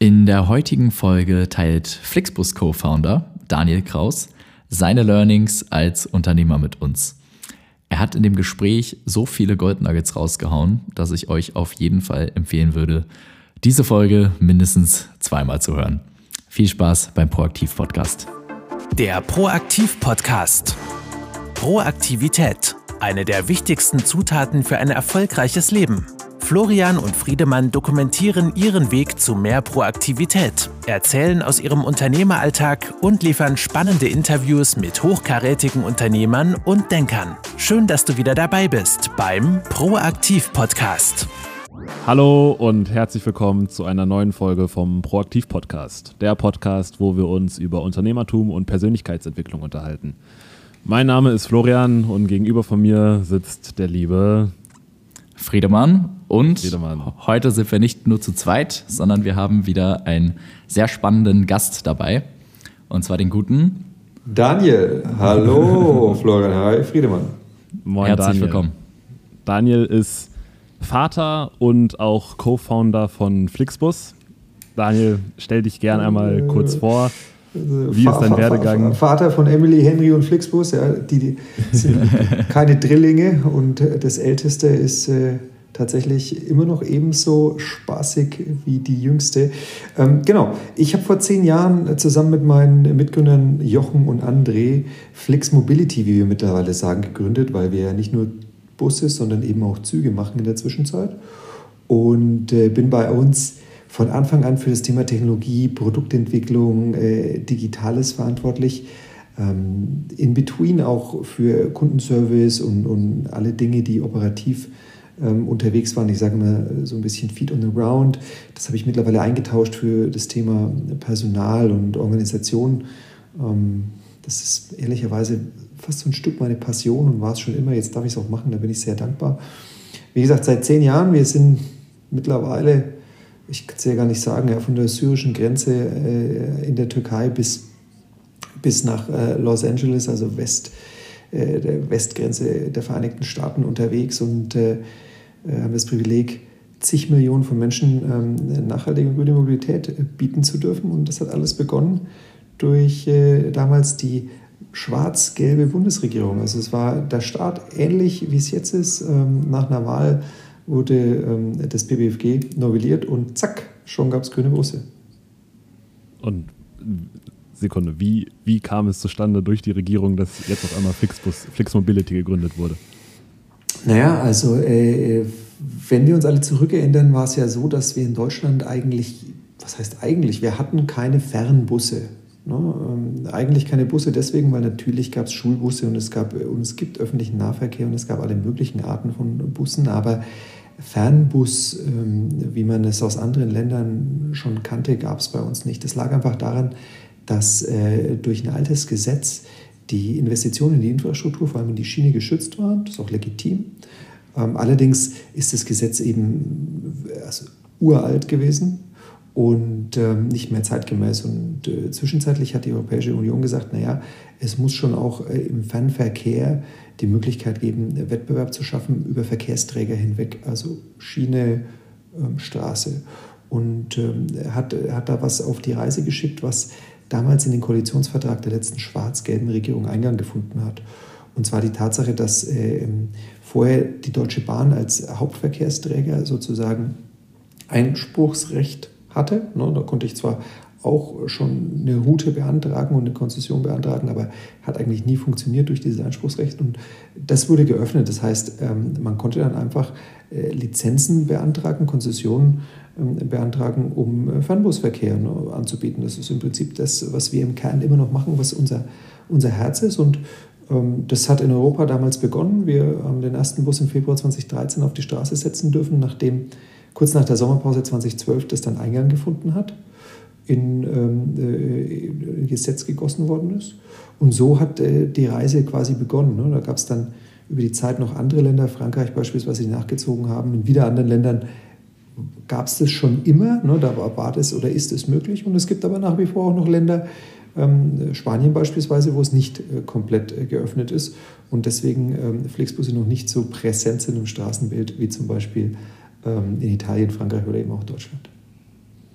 In der heutigen Folge teilt Flixbus Co-Founder Daniel Kraus seine Learnings als Unternehmer mit uns. Er hat in dem Gespräch so viele Goldnuggets rausgehauen, dass ich euch auf jeden Fall empfehlen würde, diese Folge mindestens zweimal zu hören. Viel Spaß beim Proaktiv-Podcast. Der Proaktiv-Podcast. Proaktivität, eine der wichtigsten Zutaten für ein erfolgreiches Leben. Florian und Friedemann dokumentieren ihren Weg zu mehr Proaktivität, erzählen aus ihrem Unternehmeralltag und liefern spannende Interviews mit hochkarätigen Unternehmern und Denkern. Schön, dass du wieder dabei bist beim Proaktiv-Podcast. Hallo und herzlich willkommen zu einer neuen Folge vom Proaktiv-Podcast. Der Podcast, wo wir uns über Unternehmertum und Persönlichkeitsentwicklung unterhalten. Mein Name ist Florian und gegenüber von mir sitzt der liebe Friedemann. Und heute sind wir nicht nur zu zweit, sondern wir haben wieder einen sehr spannenden Gast dabei. Und zwar den guten Daniel. Hallo Florian, hi Friedemann. Moin, herzlich Daniel. willkommen. Daniel ist Vater und auch Co-Founder von Flixbus. Daniel, stell dich gerne einmal kurz vor. Wie ist dein Werdegang? Vater von Emily, Henry und Flixbus. Ja, die sind keine Drillinge und das Älteste ist tatsächlich immer noch ebenso spaßig wie die Jüngste. Genau, ich habe vor 10 Jahren zusammen mit meinen Mitgründern Jochen und André Flix Mobility, wie wir mittlerweile sagen, gegründet, weil wir ja nicht nur Busse, sondern eben auch Züge machen in der Zwischenzeit. Und bin bei uns von Anfang an für das Thema Technologie, Produktentwicklung, Digitales verantwortlich. In between auch für Kundenservice und alle Dinge, die operativ unterwegs waren. Ich sage mal so ein bisschen Feet on the ground. Das habe ich mittlerweile eingetauscht für das Thema Personal und Organisation. Das ist ehrlicherweise fast so ein Stück meine Passion und war es schon immer. Jetzt darf ich es auch machen, da bin ich sehr dankbar. Wie gesagt, seit 10 Jahren, wir sind mittlerweile, ich kann es ja gar nicht sagen, ja, von der syrischen Grenze in der Türkei bis nach Los Angeles, also der Westgrenze der Vereinigten Staaten unterwegs und haben das Privileg, zig Millionen von Menschen nachhaltige und gute Mobilität bieten zu dürfen. Und das hat alles begonnen durch damals die schwarz-gelbe Bundesregierung. Also es war der Start ähnlich, wie es jetzt ist. Nach einer Wahl wurde das BBFG novelliert und zack, schon gab es grüne Busse. Und Sekunde, wie kam es zustande durch die Regierung, dass jetzt auf einmal Flix Mobility gegründet wurde? Naja, also wenn wir uns alle zurückerinnern, war es ja so, dass wir in Deutschland wir hatten keine Fernbusse. Ne? Eigentlich keine Busse deswegen, weil natürlich gab es Schulbusse und es gibt öffentlichen Nahverkehr und es gab alle möglichen Arten von Bussen, aber Fernbus, wie man es aus anderen Ländern schon kannte, gab es bei uns nicht. Das lag einfach daran, dass durch ein altes Gesetz die Investitionen in die Infrastruktur, vor allem in die Schiene, geschützt waren. Das ist auch legitim. Allerdings ist das Gesetz eben uralt gewesen und nicht mehr zeitgemäß. Und zwischenzeitlich hat die Europäische Union gesagt, naja, es muss schon auch im Fernverkehr die Möglichkeit geben, Wettbewerb zu schaffen über Verkehrsträger hinweg, also Schiene, Straße. Und hat da was auf die Reise geschickt, was damals in den Koalitionsvertrag der letzten schwarz-gelben Regierung Eingang gefunden hat. Und zwar die Tatsache, dass vorher die Deutsche Bahn als Hauptverkehrsträger sozusagen Einspruchsrecht hatte. Ne, da konnte ich zwar auch schon eine Route beantragen und eine Konzession beantragen, aber hat eigentlich nie funktioniert durch dieses Einspruchsrecht. Und das wurde geöffnet. Das heißt, man konnte dann einfach Lizenzen beantragen, Konzessionen beantragen, um Fernbusverkehr anzubieten. Das ist im Prinzip das, was wir im Kern immer noch machen, was unser Herz ist. Und das hat in Europa damals begonnen. Wir haben den ersten Bus im Februar 2013 auf die Straße setzen dürfen, nachdem kurz nach der Sommerpause 2012 das dann Eingang gefunden hat, in Gesetz gegossen worden ist. Und so hat die Reise quasi begonnen. Ne? Da gab es dann über die Zeit noch andere Länder, Frankreich beispielsweise, die nachgezogen haben. In wieder anderen Ländern gab es das schon immer. Ne? Da war das oder ist es möglich. Und es gibt aber nach wie vor auch noch Länder, Spanien beispielsweise, wo es nicht komplett geöffnet ist und deswegen Flixbusse noch nicht so präsent sind im Straßenbild wie zum Beispiel in Italien, Frankreich oder eben auch Deutschland.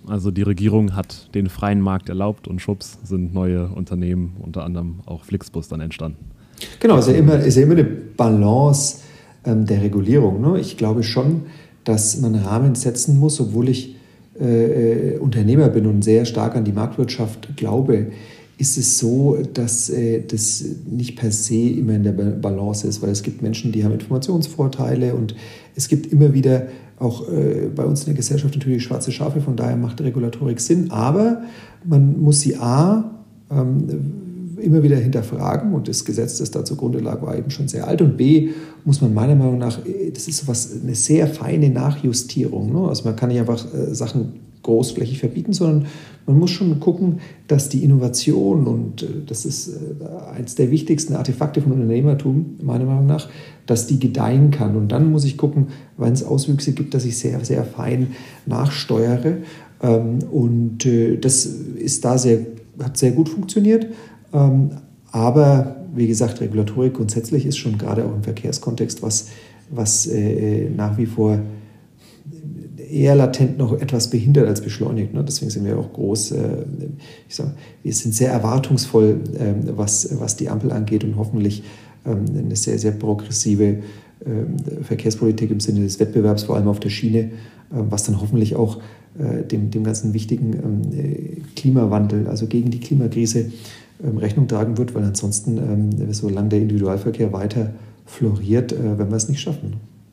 Also die Regierung hat den freien Markt erlaubt und schwupps sind neue Unternehmen, unter anderem auch Flixbus, dann entstanden. Genau, ist ja immer eine Balance der Regulierung. Ne? Ich glaube schon, dass man Rahmen setzen muss, obwohl ich Unternehmer bin und sehr stark an die Marktwirtschaft glaube, ist es so, dass das nicht per se immer in der Balance ist, weil es gibt Menschen, die haben Informationsvorteile und es gibt immer wieder auch bei uns in der Gesellschaft natürlich schwarze Schafe, von daher macht Regulatorik Sinn, aber man muss sie immer wieder hinterfragen und das Gesetz, das da zugrunde lag, war eben schon sehr alt und B, muss man meiner Meinung nach, das ist eine sehr feine Nachjustierung, ne? Also man kann nicht einfach Sachen großflächig verbieten, sondern man muss schon gucken, dass die Innovation, und das ist eines der wichtigsten Artefakte von Unternehmertum, meiner Meinung nach, dass die gedeihen kann. Und dann muss ich gucken, wenn es Auswüchse gibt, dass ich sehr, sehr fein nachsteuere. Und das ist hat sehr gut funktioniert. Aber wie gesagt, Regulatorik grundsätzlich ist schon gerade auch im Verkehrskontext was nach wie vor eher latent noch etwas behindert als beschleunigt. Ne? Deswegen sind wir auch groß, wir sind sehr erwartungsvoll, was die Ampel angeht und hoffentlich eine sehr, sehr progressive Verkehrspolitik im Sinne des Wettbewerbs, vor allem auf der Schiene, was dann hoffentlich auch dem ganzen wichtigen Klimawandel, also gegen die Klimakrise, Rechnung tragen wird, weil ansonsten, solange der Individualverkehr weiter floriert, werden wir es nicht schaffen.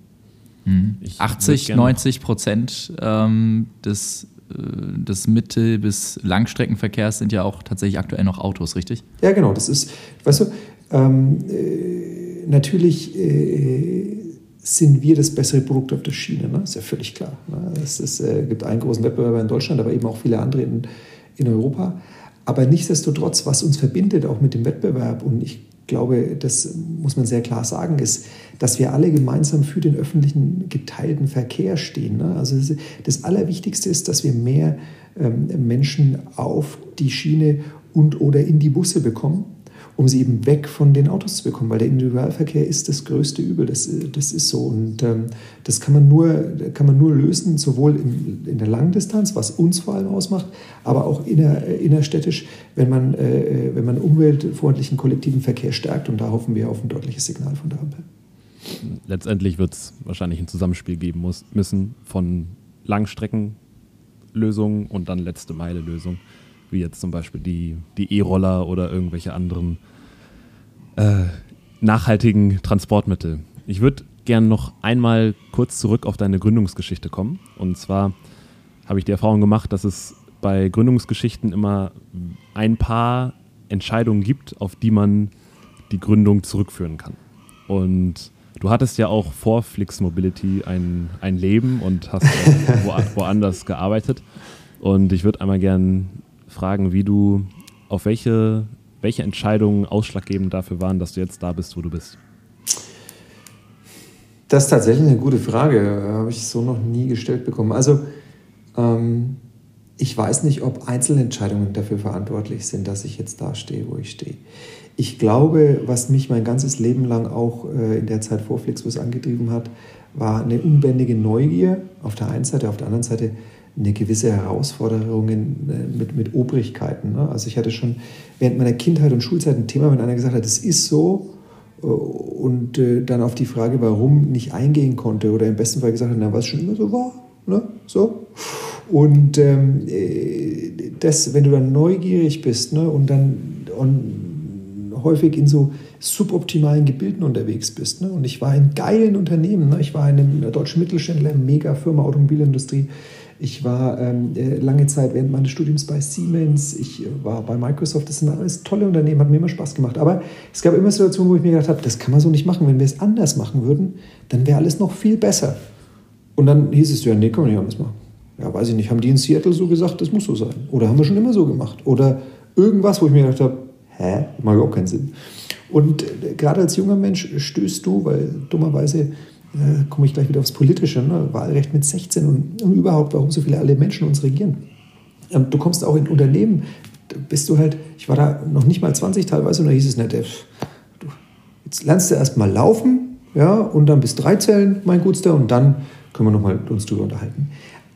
80-90% des Mittel- bis Langstreckenverkehrs sind ja auch tatsächlich aktuell noch Autos, richtig? Ja, genau. Das ist, weißt du, natürlich sind wir das bessere Produkt auf der Schiene, ne? Ist ja völlig klar. Ne? Es gibt einen großen Wettbewerber in Deutschland, aber eben auch viele andere in Europa. Aber nichtsdestotrotz, was uns verbindet, auch mit dem Wettbewerb, und ich glaube, das muss man sehr klar sagen, ist, dass wir alle gemeinsam für den öffentlichen geteilten Verkehr stehen. Ne? Also das Allerwichtigste ist, dass wir mehr Menschen auf die Schiene und/oder in die Busse bekommen, um sie eben weg von den Autos zu bekommen, weil der Individualverkehr ist das größte Übel, das ist so. Und das kann man nur lösen, sowohl in der Langdistanz, was uns vor allem ausmacht, aber auch innerstädtisch, wenn man umweltfreundlichen kollektiven Verkehr stärkt. Und da hoffen wir auf ein deutliches Signal von der Ampel. Letztendlich wird es wahrscheinlich ein Zusammenspiel geben müssen von Langstreckenlösungen und dann Letzte-Meile-Lösungen, wie jetzt zum Beispiel die E-Roller oder irgendwelche anderen nachhaltigen Transportmittel. Ich würde gerne noch einmal kurz zurück auf deine Gründungsgeschichte kommen. Und zwar habe ich die Erfahrung gemacht, dass es bei Gründungsgeschichten immer ein paar Entscheidungen gibt, auf die man die Gründung zurückführen kann. Und du hattest ja auch vor Flix Mobility ein Leben und hast woanders gearbeitet. Und ich würde einmal gerne fragen, auf welche Entscheidungen ausschlaggebend dafür waren, dass du jetzt da bist, wo du bist. Das ist tatsächlich eine gute Frage. Habe ich so noch nie gestellt bekommen. Also ich weiß nicht, ob Einzelentscheidungen dafür verantwortlich sind, dass ich jetzt da stehe, wo ich stehe. Ich glaube, was mich mein ganzes Leben lang auch in der Zeit vor Flixbus angetrieben hat, war eine unbändige Neugier auf der einen Seite, auf der anderen Seite eine gewisse Herausforderung mit Obrigkeiten. Ne? Also ich hatte schon während meiner Kindheit und Schulzeit ein Thema, wenn einer gesagt hat, das ist so, und dann auf die Frage, warum, nicht eingehen konnte oder im besten Fall gesagt hat, na, was schon immer so war. Ne? So. Und wenn du dann neugierig bist, ne, und dann häufig in so suboptimalen Gebilden unterwegs bist. Ne? Und ich war in geilen Unternehmen. Ne? Ich war in einem deutschen Mittelständler, Mega-Firma, Automobilindustrie. Ich war lange Zeit während meines Studiums bei Siemens. Ich war bei Microsoft. Das sind alles tolle Unternehmen, hat mir immer Spaß gemacht. Aber es gab immer Situationen, wo ich mir gedacht habe, das kann man so nicht machen. Wenn wir es anders machen würden, dann wäre alles noch viel besser. Und dann hieß es, ja, nee, kann man nicht anders machen. Ja, weiß ich nicht. Haben die in Seattle so gesagt, das muss so sein? Oder haben wir schon immer so gemacht? Oder irgendwas, wo ich mir gedacht habe, macht überhaupt keinen Sinn. Und gerade als junger Mensch stößt du, weil dummerweise komme ich gleich wieder aufs Politische, ne? Wahlrecht mit 16 und überhaupt, warum so viele alle Menschen uns regieren. Du kommst auch in Unternehmen, bist du halt, ich war da noch nicht mal 20 teilweise, und da hieß es nicht, jetzt lernst du erst mal laufen, ja, und dann bis 3 zählen, mein Gutster, und dann können wir nochmal uns drüber unterhalten.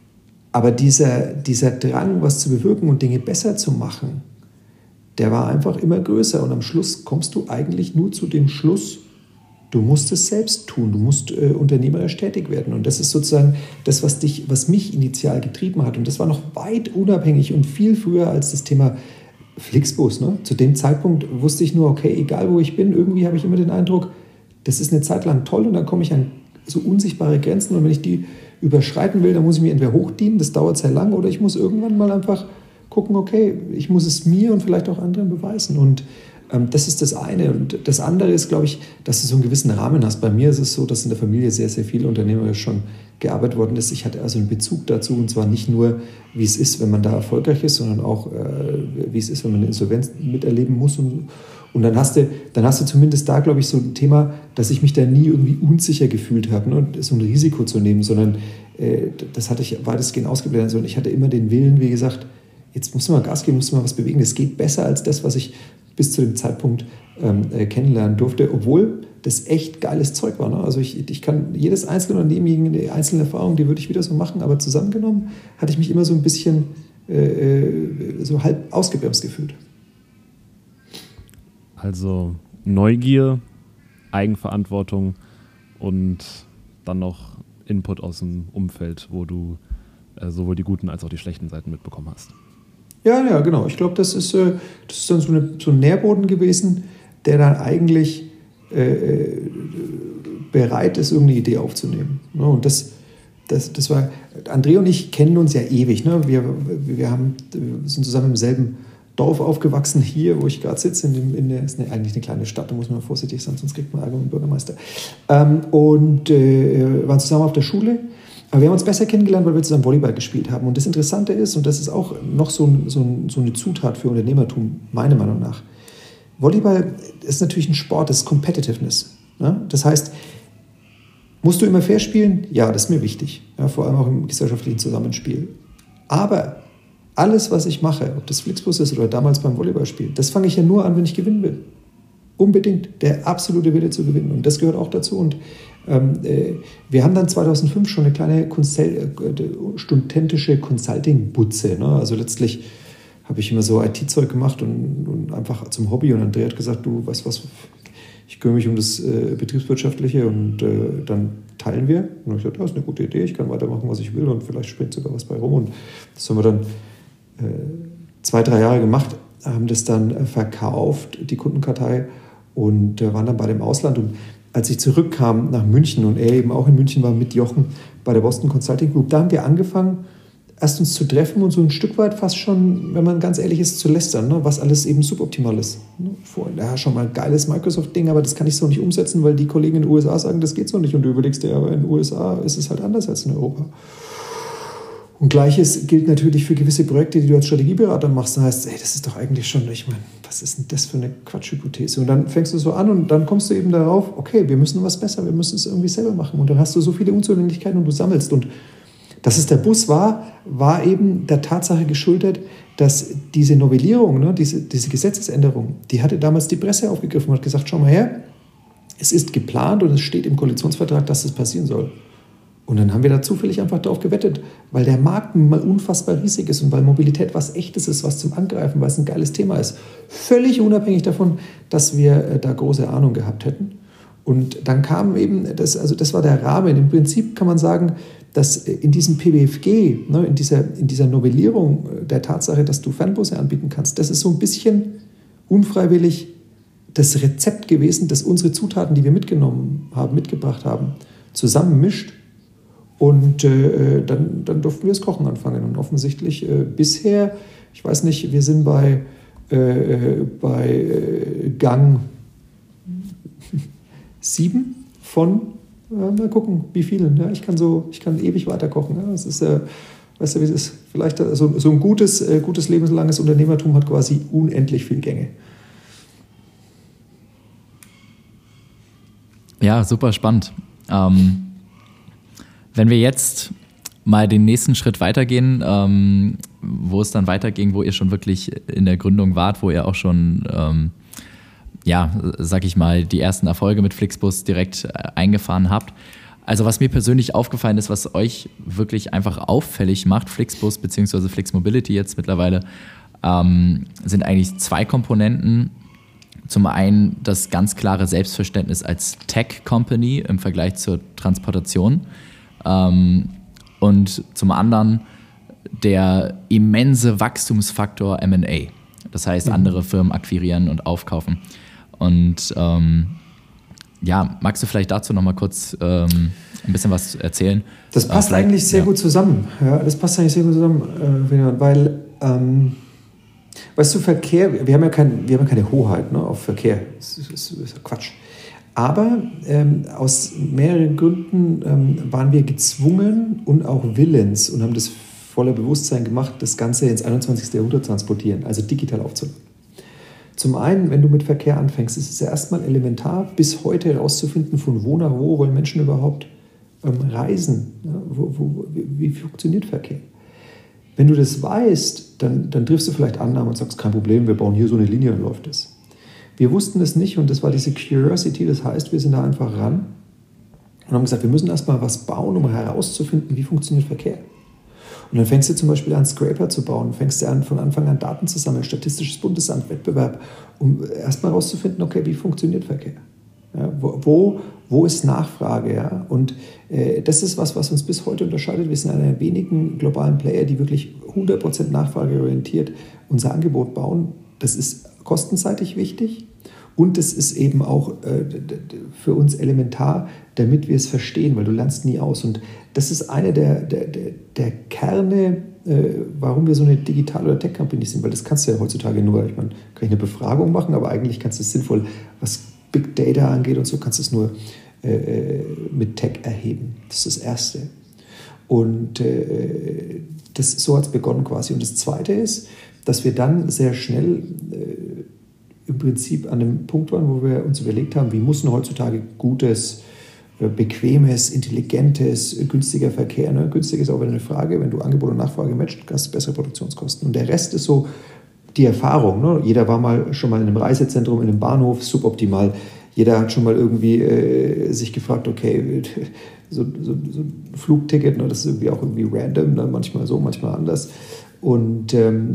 Aber dieser Drang, was zu bewirken und Dinge besser zu machen, der war einfach immer größer. Und am Schluss kommst du eigentlich nur zu dem Schluss, du musst es selbst tun, du musst unternehmerisch tätig werden. Und das ist sozusagen das, was mich initial getrieben hat. Und das war noch weit unabhängig und viel früher als das Thema Flixbus. Ne? Zu dem Zeitpunkt wusste ich nur, okay, egal wo ich bin, irgendwie habe ich immer den Eindruck, das ist eine Zeit lang toll und dann komme ich an so unsichtbare Grenzen. Und wenn ich die überschreiten will, dann muss ich mir entweder hochdienen, das dauert sehr lang, oder ich muss irgendwann mal einfach gucken, okay, ich muss es mir und vielleicht auch anderen beweisen. Und das ist das eine. Und das andere ist, glaube ich, dass du so einen gewissen Rahmen hast. Bei mir ist es so, dass in der Familie sehr, sehr viel unternehmerisch schon gearbeitet worden ist. Ich hatte also einen Bezug dazu, und zwar nicht nur, wie es ist, wenn man da erfolgreich ist, sondern auch, wie es ist, wenn man eine Insolvenz miterleben muss. Und dann hast du zumindest da, glaube ich, so ein Thema, dass ich mich da nie irgendwie unsicher gefühlt habe, ne? So ein Risiko zu nehmen, sondern das hatte ich weitestgehend ausgeblendet. Und ich hatte immer den Willen, wie gesagt, jetzt muss man Gas geben, muss man was bewegen. Es geht besser als das, was ich bis zu dem Zeitpunkt kennenlernen durfte, obwohl das echt geiles Zeug war. Ne? Also ich kann jedes einzelne Unternehmen, jede einzelne Erfahrung, die würde ich wieder so machen, aber zusammengenommen hatte ich mich immer so ein bisschen so halb ausgebremst gefühlt. Also Neugier, Eigenverantwortung und dann noch Input aus dem Umfeld, wo du sowohl die guten als auch die schlechten Seiten mitbekommen hast. Ja, genau. Ich glaube, das ist dann so ein Nährboden gewesen, der dann eigentlich bereit ist, irgendeine Idee aufzunehmen. Ne? Und das war, André und ich kennen uns ja ewig. Ne? Wir sind zusammen im selben Dorf aufgewachsen, hier, wo ich gerade sitze, ist eigentlich eine kleine Stadt, da muss man vorsichtig sein, sonst kriegt man Ärger mit dem Bürgermeister. Und waren zusammen auf der Schule. Aber wir haben uns besser kennengelernt, weil wir zusammen Volleyball gespielt haben. Und das Interessante ist, und das ist auch noch so eine Zutat für Unternehmertum, meiner Meinung nach, Volleyball ist natürlich ein Sport, das ist Competitiveness. Ne? Das heißt, musst du immer fair spielen? Ja, das ist mir wichtig. Ja, vor allem auch im gesellschaftlichen Zusammenspiel. Aber alles, was ich mache, ob das Flixbus ist oder damals beim Volleyballspiel, das fange ich ja nur an, wenn ich gewinnen will. Unbedingt. Der absolute Wille zu gewinnen. Und das gehört auch dazu. Und wir haben dann 2005 schon eine kleine studentische Consulting-Butze. Ne? Also letztlich habe ich immer so IT-Zeug gemacht und einfach zum Hobby. Und André hat gesagt, du weißt was, ich kümmere mich um das Betriebswirtschaftliche und dann teilen wir. Und ich gesagt, das ist eine gute Idee, ich kann weitermachen, was ich will und vielleicht springt sogar was bei rum. Und das haben wir dann 2-3 Jahre gemacht, haben das dann verkauft, die Kundenkartei, und waren dann bei dem Ausland. Und als ich zurückkam nach München und er eben auch in München war mit Jochen bei der Boston Consulting Group, da haben wir angefangen, erst uns zu treffen und so ein Stück weit fast schon, wenn man ganz ehrlich ist, zu lästern, ne, was alles eben suboptimal ist. Ja, schon mal ein geiles Microsoft-Ding, aber das kann ich so nicht umsetzen, weil die Kollegen in den USA sagen, das geht so nicht. Und du überlegst dir, aber in den USA ist es halt anders als in Europa. Und Gleiches gilt natürlich für gewisse Projekte, die du als Strategieberater machst. Da heißt, das ist doch eigentlich schon, ich meine, was ist denn das für eine Quatschhypothese? Und dann fängst du so an und dann kommst du eben darauf, okay, wir müssen was besser, wir müssen es irgendwie selber machen. Und dann hast du so viele Unzulänglichkeiten und du sammelst. Und dass es der Bus war eben der Tatsache geschuldet, dass diese Novellierung, ne, diese Gesetzesänderung, die hatte damals die Presse aufgegriffen und hat gesagt, schau mal her, es ist geplant und es steht im Koalitionsvertrag, dass das passieren soll. Und dann haben wir da zufällig einfach darauf gewettet, weil der Markt nun mal unfassbar riesig ist und weil Mobilität was Echtes ist, was zum Angreifen, weil es ein geiles Thema ist. Völlig unabhängig davon, dass wir da große Ahnung gehabt hätten. Und dann kam eben, das war der Rahmen. Im Prinzip kann man sagen, dass in diesem PBFG, ne, in dieser Novellierung der Tatsache, dass du Fernbusse anbieten kannst, das ist so ein bisschen unfreiwillig das Rezept gewesen, das unsere Zutaten, die wir mitgebracht haben, zusammenmischt. Und dann durften wir das Kochen anfangen. Und offensichtlich bisher, ich weiß nicht, wir sind bei Gang 7 von, mal gucken, wie vielen. Ja, ich kann ewig weiter kochen. Ja. Das ist, weißt du, wie es ist? Vielleicht so ein gutes lebenslanges Unternehmertum hat quasi unendlich viel Gänge. Ja, super spannend. Wenn wir jetzt mal den nächsten Schritt weitergehen, wo es dann weiterging, wo ihr schon wirklich in der Gründung wart, wo ihr auch schon, sag ich mal, die ersten Erfolge mit Flixbus direkt eingefahren habt. Also was mir persönlich aufgefallen ist, was euch wirklich einfach auffällig macht, Flixbus bzw. Flix Mobility jetzt mittlerweile, sind eigentlich 2 Komponenten. Zum einen das ganz klare Selbstverständnis als Tech-Company im Vergleich zur Transportation und zum anderen der immense Wachstumsfaktor M&A. Das heißt, andere Firmen akquirieren und aufkaufen. Und magst du vielleicht dazu noch mal kurz ein bisschen was erzählen? Das passt eigentlich sehr gut zusammen. Ja, das passt eigentlich sehr gut zusammen, weil weißt du, Verkehr, wir haben ja keine Hoheit, ne, auf Verkehr. Das ist Quatsch. Aber aus mehreren Gründen waren wir gezwungen und auch willens und haben das voller Bewusstsein gemacht, das Ganze ins 21. Jahrhundert transportieren, also digital aufzunehmen. Zum einen, wenn du mit Verkehr anfängst, ist es ja erstmal elementar, bis heute herauszufinden, von wo nach wo wollen Menschen überhaupt reisen. Ja, wie funktioniert Verkehr? Wenn du das weißt, dann triffst du vielleicht Annahmen und sagst, kein Problem, wir bauen hier so eine Linie und läuft es. Wir wussten es nicht und das war diese Curiosity, das heißt, wir sind da einfach ran und haben gesagt, wir müssen erstmal was bauen, um herauszufinden, wie funktioniert Verkehr. Und dann fängst du zum Beispiel an, Scraper zu bauen, fängst du an, von Anfang an Daten zu sammeln, Statistisches Bundesamt, Wettbewerb, um erstmal herauszufinden, okay, wie funktioniert Verkehr? Ja, wo ist Nachfrage? Ja? Und das ist was uns bis heute unterscheidet. Wir sind einer der wenigen globalen Player, die wirklich 100% nachfrageorientiert unser Angebot bauen. Das ist kostenseitig wichtig und das ist eben auch für uns elementar, damit wir es verstehen, weil du lernst nie aus. Und das ist eine der Kerne, warum wir so eine Digital- oder Tech-Company sind, weil das kannst du ja heutzutage nur, ich meine, kann ich eine Befragung machen, aber eigentlich kannst du es sinnvoll, was Big Data angeht und so, kannst du es nur mit Tech erheben. Das ist das Erste. Und so hat es begonnen quasi. Und das Zweite ist, dass wir dann sehr schnell im Prinzip an einem Punkt waren, wo wir uns überlegt haben, wie muss denn heutzutage gutes, bequemes, intelligentes, günstiger Verkehr. Ne? Günstig ist auch wieder eine Frage, wenn du Angebot und Nachfrage matcht, hast du bessere Produktionskosten. Und der Rest ist so die Erfahrung. Ne? Jeder war schon mal in einem Reisezentrum, in einem Bahnhof, suboptimal. Jeder hat schon mal irgendwie sich gefragt, okay, so ein Flugticket, ne? Das ist irgendwie auch irgendwie random, ne? Manchmal so, manchmal anders. Und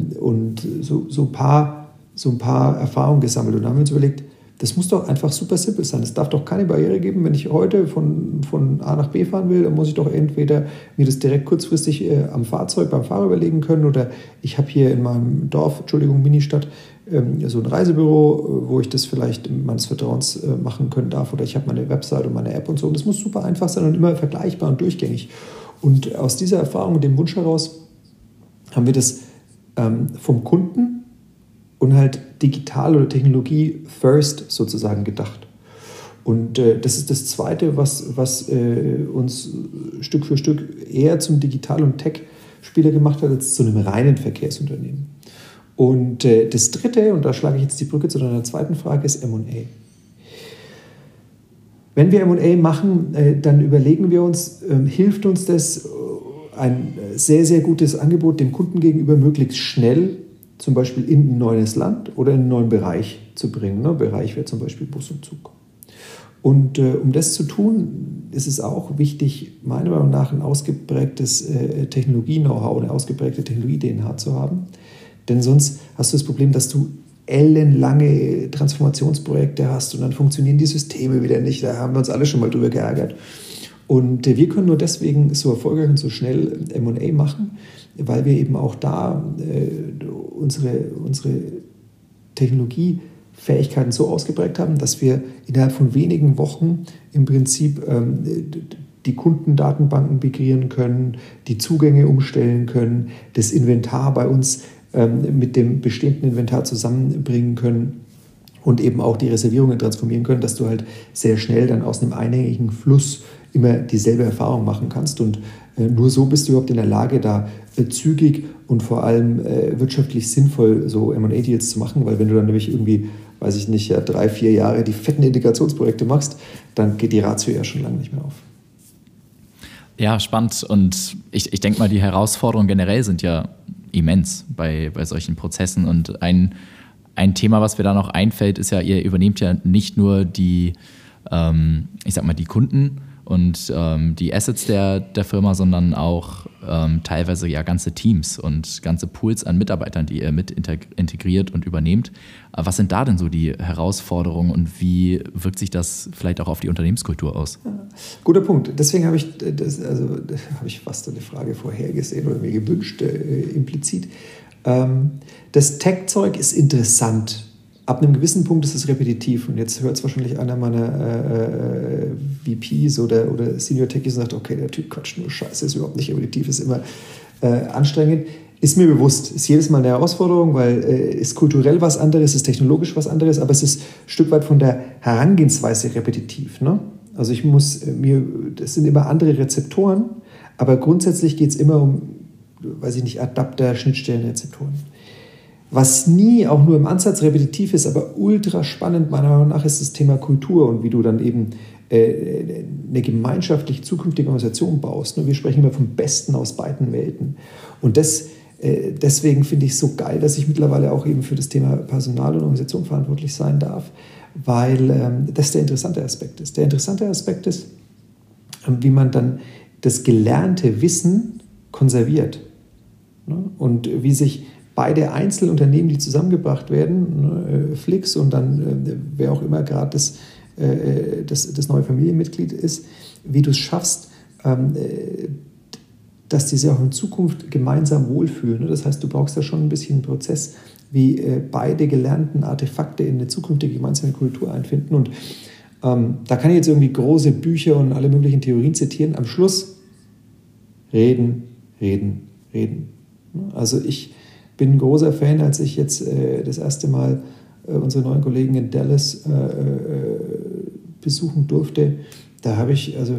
so ein paar Erfahrungen gesammelt. Und dann haben wir uns überlegt, das muss doch einfach super simpel sein. Es darf doch keine Barriere geben. Wenn ich heute von A nach B fahren will, dann muss ich doch entweder mir das direkt kurzfristig beim Fahrer überlegen können oder ich habe hier in meinem Dorf, Ministadt, so ein Reisebüro, wo ich das vielleicht meines Vertrauens machen können darf oder ich habe meine Website und meine App und so. Und das muss super einfach sein und immer vergleichbar und durchgängig. Und aus dieser Erfahrung und dem Wunsch heraus haben wir das vom Kunden und halt digital oder Technologie first sozusagen gedacht. Und das ist das Zweite, was uns Stück für Stück eher zum Digital- und Tech-Spieler gemacht hat, als zu einem reinen Verkehrsunternehmen. Und das Dritte, und da schlage ich jetzt die Brücke zu deiner zweiten Frage, ist M&A. Wenn wir M&A machen, dann überlegen wir uns, hilft uns das, ein sehr, sehr gutes Angebot dem Kunden gegenüber möglichst schnell zum Beispiel in ein neues Land oder in einen neuen Bereich zu bringen. Ne? Bereich wäre zum Beispiel Bus und Zug. Und um das zu tun, ist es auch wichtig, meiner Meinung nach ein ausgeprägtes Technologie-Know-how, eine ausgeprägte Technologie-DNA zu haben. Denn sonst hast du das Problem, dass du ellenlange Transformationsprojekte hast und dann funktionieren die Systeme wieder nicht. Da haben wir uns alle schon mal drüber geärgert. Und wir können nur deswegen so erfolgreich und so schnell M&A machen, weil wir eben auch da unsere Technologiefähigkeiten so ausgeprägt haben, dass wir innerhalb von wenigen Wochen im Prinzip die Kundendatenbanken migrieren können, die Zugänge umstellen können, das Inventar bei uns mit dem bestehenden Inventar zusammenbringen können und eben auch die Reservierungen transformieren können, dass du halt sehr schnell dann aus einem einhängigen Fluss immer dieselbe Erfahrung machen kannst. Und nur so bist du überhaupt in der Lage, da zügig und vor allem wirtschaftlich sinnvoll so M&A-Deals zu machen, weil wenn du dann nämlich irgendwie, weiß ich nicht, 3-4 Jahre die fetten Integrationsprojekte machst, dann geht die Ratio ja schon lange nicht mehr auf. Ja, spannend. Und ich denke mal, die Herausforderungen generell sind ja immens bei solchen Prozessen. Und ein Thema, was mir da noch einfällt, ist ja, ihr übernehmt ja nicht nur die Kunden und die Assets der Firma, sondern auch teilweise ja ganze Teams und ganze Pools an Mitarbeitern, die ihr mit integriert und übernehmt. Was sind da denn so die Herausforderungen und wie wirkt sich das vielleicht auch auf die Unternehmenskultur aus? Ja, guter Punkt. Deswegen habe ich fast eine Frage vorhergesehen oder mir gewünscht, implizit. Das Tech-Zeug ist interessant. Ab einem gewissen Punkt ist es repetitiv. Und jetzt hört es wahrscheinlich einer meiner VPs oder Senior Techies und sagt, okay, der Typ quatscht nur Scheiße, ist überhaupt nicht repetitiv, ist immer anstrengend. Ist mir bewusst, ist jedes Mal eine Herausforderung, weil ist kulturell was anderes, ist technologisch was anderes, aber es ist ein Stück weit von der Herangehensweise repetitiv. Ne? Also das sind immer andere Rezeptoren, aber grundsätzlich geht es immer um, weiß ich nicht, Adapter, Schnittstellen, Rezeptoren. Was nie auch nur im Ansatz repetitiv ist, aber ultra spannend meiner Meinung nach ist das Thema Kultur und wie du dann eben eine gemeinschaftlich zukünftige Organisation baust. Wir sprechen immer vom Besten aus beiden Welten. Und deswegen finde ich es so geil, dass ich mittlerweile auch eben für das Thema Personal und Organisation verantwortlich sein darf, weil das der interessante Aspekt ist. Der interessante Aspekt ist, wie man dann das gelernte Wissen konserviert. Und wie sich beide Einzelunternehmen, die zusammengebracht werden, Flix und dann wer auch immer gerade das neue Familienmitglied ist, wie du es schaffst, dass die sich auch in Zukunft gemeinsam wohlfühlen. Das heißt, du brauchst da schon ein bisschen einen Prozess, wie beide gelernten Artefakte in eine zukünftige gemeinsame Kultur einfinden. Und da kann ich jetzt irgendwie große Bücher und alle möglichen Theorien zitieren. Am Schluss reden. Also ich bin ein großer Fan, als ich jetzt das erste Mal unsere neuen Kollegen in Dallas besuchen durfte. Da habe ich, also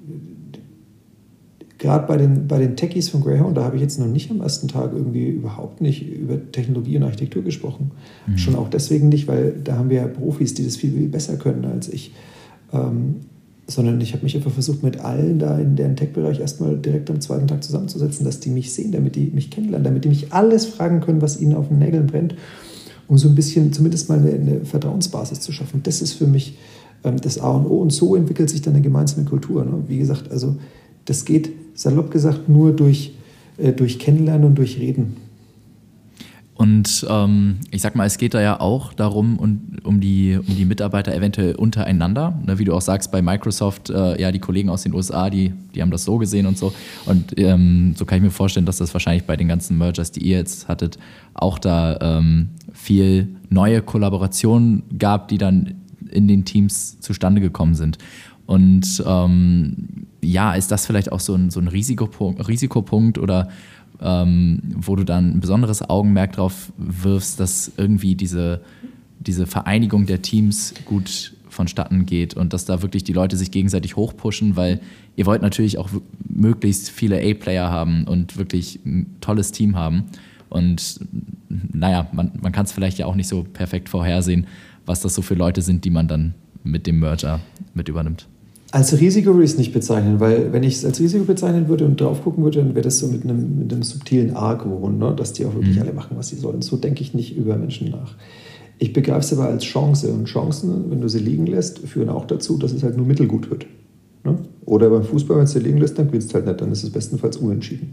gerade bei den Techies von Greyhound, da habe ich jetzt noch nicht am ersten Tag irgendwie überhaupt nicht über Technologie und Architektur gesprochen. Mhm. Schon auch deswegen nicht, weil da haben wir ja Profis, die das viel, viel besser können als ich. Sondern ich habe mich einfach versucht, mit allen da in deren Tech-Bereich erstmal direkt am zweiten Tag zusammenzusetzen, dass die mich sehen, damit die mich kennenlernen, damit die mich alles fragen können, was ihnen auf den Nägeln brennt, um so ein bisschen zumindest mal eine Vertrauensbasis zu schaffen. Das ist für mich das A und O und so entwickelt sich dann eine gemeinsame Kultur. Ne? Wie gesagt, also das geht, salopp gesagt, nur durch Kennenlernen und durch Reden. Und ich sag mal, es geht da ja auch darum, um die Mitarbeiter eventuell untereinander. Ne, wie du auch sagst, bei Microsoft, ja, die Kollegen aus den USA, die haben das so gesehen und so. Und so kann ich mir vorstellen, dass das wahrscheinlich bei den ganzen Mergers, die ihr jetzt hattet, auch da viel neue Kollaborationen gab, die dann in den Teams zustande gekommen sind. Und ja, ist das vielleicht auch so ein Risikopunkt oder wo du dann ein besonderes Augenmerk drauf wirfst, dass irgendwie diese Vereinigung der Teams gut vonstatten geht und dass da wirklich die Leute sich gegenseitig hochpushen, weil ihr wollt natürlich auch möglichst viele A-Player haben und wirklich ein tolles Team haben. Und naja, man kann es vielleicht ja auch nicht so perfekt vorhersehen, was das so für Leute sind, die man dann mit dem Merger mit übernimmt. Als Risiko würde ich es nicht bezeichnen, weil wenn ich es als Risiko bezeichnen würde und drauf gucken würde, dann wäre das so mit einem subtilen Argwohn, ne? Dass die auch wirklich alle machen, was sie sollen. So denke ich nicht über Menschen nach. Ich begreife es aber als Chance und Chancen, wenn du sie liegen lässt, führen auch dazu, dass es halt nur mittelgut wird. Ne? Oder beim Fußball, wenn du sie liegen lässt, dann gewinnst du halt nicht, dann ist es bestenfalls unentschieden.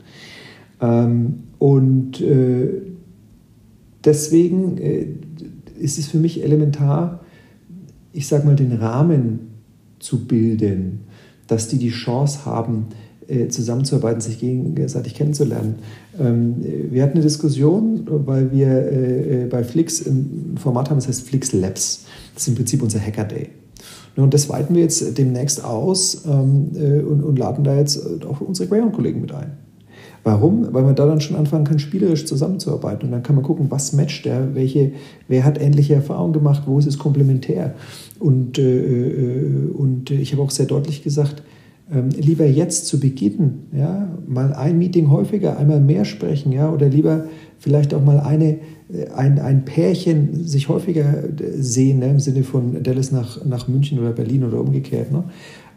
Deswegen ist es für mich elementar, ich sage mal, den Rahmen zu bilden, dass die Chance haben, zusammenzuarbeiten, sich gegenseitig kennenzulernen. Wir hatten eine Diskussion, weil wir bei Flix ein Format haben, das heißt Flix Labs. Das ist im Prinzip unser Hacker Day. Und das weiten wir jetzt demnächst aus und laden da jetzt auch unsere Greyhound-Kollegen mit ein. Warum? Weil man da dann schon anfangen kann, spielerisch zusammenzuarbeiten. Und dann kann man gucken, was matcht der, wer hat ähnliche Erfahrungen gemacht, wo ist es komplementär. Und ich habe auch sehr deutlich gesagt, lieber jetzt zu Beginn, ja, mal ein Meeting häufiger, einmal mehr sprechen, ja, oder lieber vielleicht auch mal ein Pärchen sich häufiger sehen, ne, im Sinne von Dallas nach München oder Berlin oder umgekehrt, ne,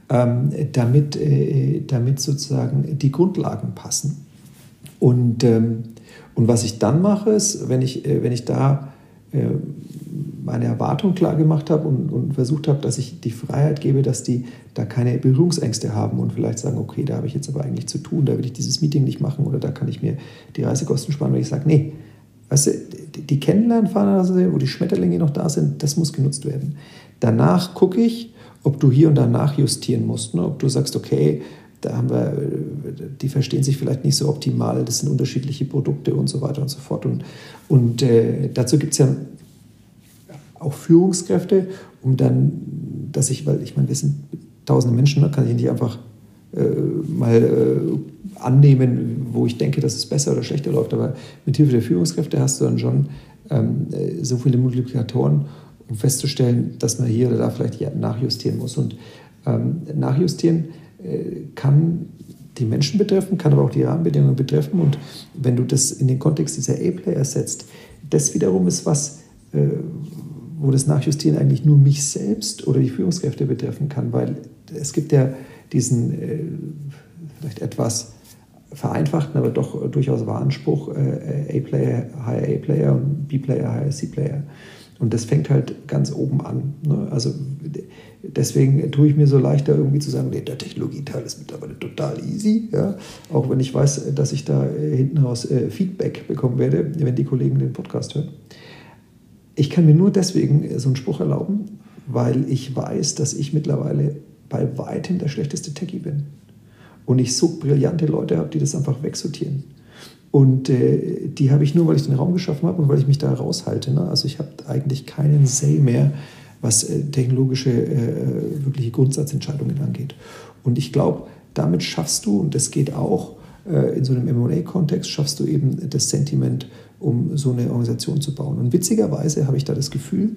damit sozusagen die Grundlagen passen. Und was ich dann mache, ist, wenn ich da meine Erwartung klar gemacht habe und versucht habe, dass ich die Freiheit gebe, dass die da keine Berührungsängste haben und vielleicht sagen, okay, da habe ich jetzt aber eigentlich zu tun, da will ich dieses Meeting nicht machen oder da kann ich mir die Reisekosten sparen, weil ich sage, nee, weißt du, die Kennenlernphase, wo die Schmetterlinge noch da sind, das muss genutzt werden. Danach gucke ich, ob du hier und da nachjustieren musst, ne? Ob du sagst, okay, die verstehen sich vielleicht nicht so optimal, das sind unterschiedliche Produkte und so weiter und so fort. Und dazu gibt es ja auch Führungskräfte, um dann, weil ich meine, wir sind tausende Menschen, da kann ich nicht einfach annehmen, wo ich denke, dass es besser oder schlechter läuft, aber mit Hilfe der Führungskräfte hast du dann schon so viele Multiplikatoren, um festzustellen, dass man hier oder da vielleicht nachjustieren muss. Und nachjustieren kann die Menschen betreffen, kann aber auch die Rahmenbedingungen betreffen. Und wenn du das in den Kontext dieser A-Player setzt, das wiederum ist was, wo das Nachjustieren eigentlich nur mich selbst oder die Führungskräfte betreffen kann, weil es gibt ja diesen vielleicht etwas vereinfachten, aber doch durchaus wahren Spruch, A-Player, Hire A-Player und B-Player, Hire C-Player. Und das fängt halt ganz oben an. Ne? Also deswegen tue ich mir so leichter irgendwie zu sagen, nee, der Technologieteil ist mittlerweile total easy. Ja? Auch wenn ich weiß, dass ich da hinten raus Feedback bekommen werde, wenn die Kollegen den Podcast hören. Ich kann mir nur deswegen so einen Spruch erlauben, weil ich weiß, dass ich mittlerweile bei weitem der schlechteste Techie bin. Und ich so brillante Leute habe, die das einfach wegsortieren. Und die habe ich nur, weil ich den Raum geschaffen habe und weil ich mich da raushalte. Ne? Also ich habe eigentlich keinen Say mehr, was technologische, wirkliche Grundsatzentscheidungen angeht. Und ich glaube, damit schaffst du, und das geht auch in so einem M&A-Kontext, schaffst du eben das Sentiment, um so eine Organisation zu bauen. Und witzigerweise habe ich da das Gefühl,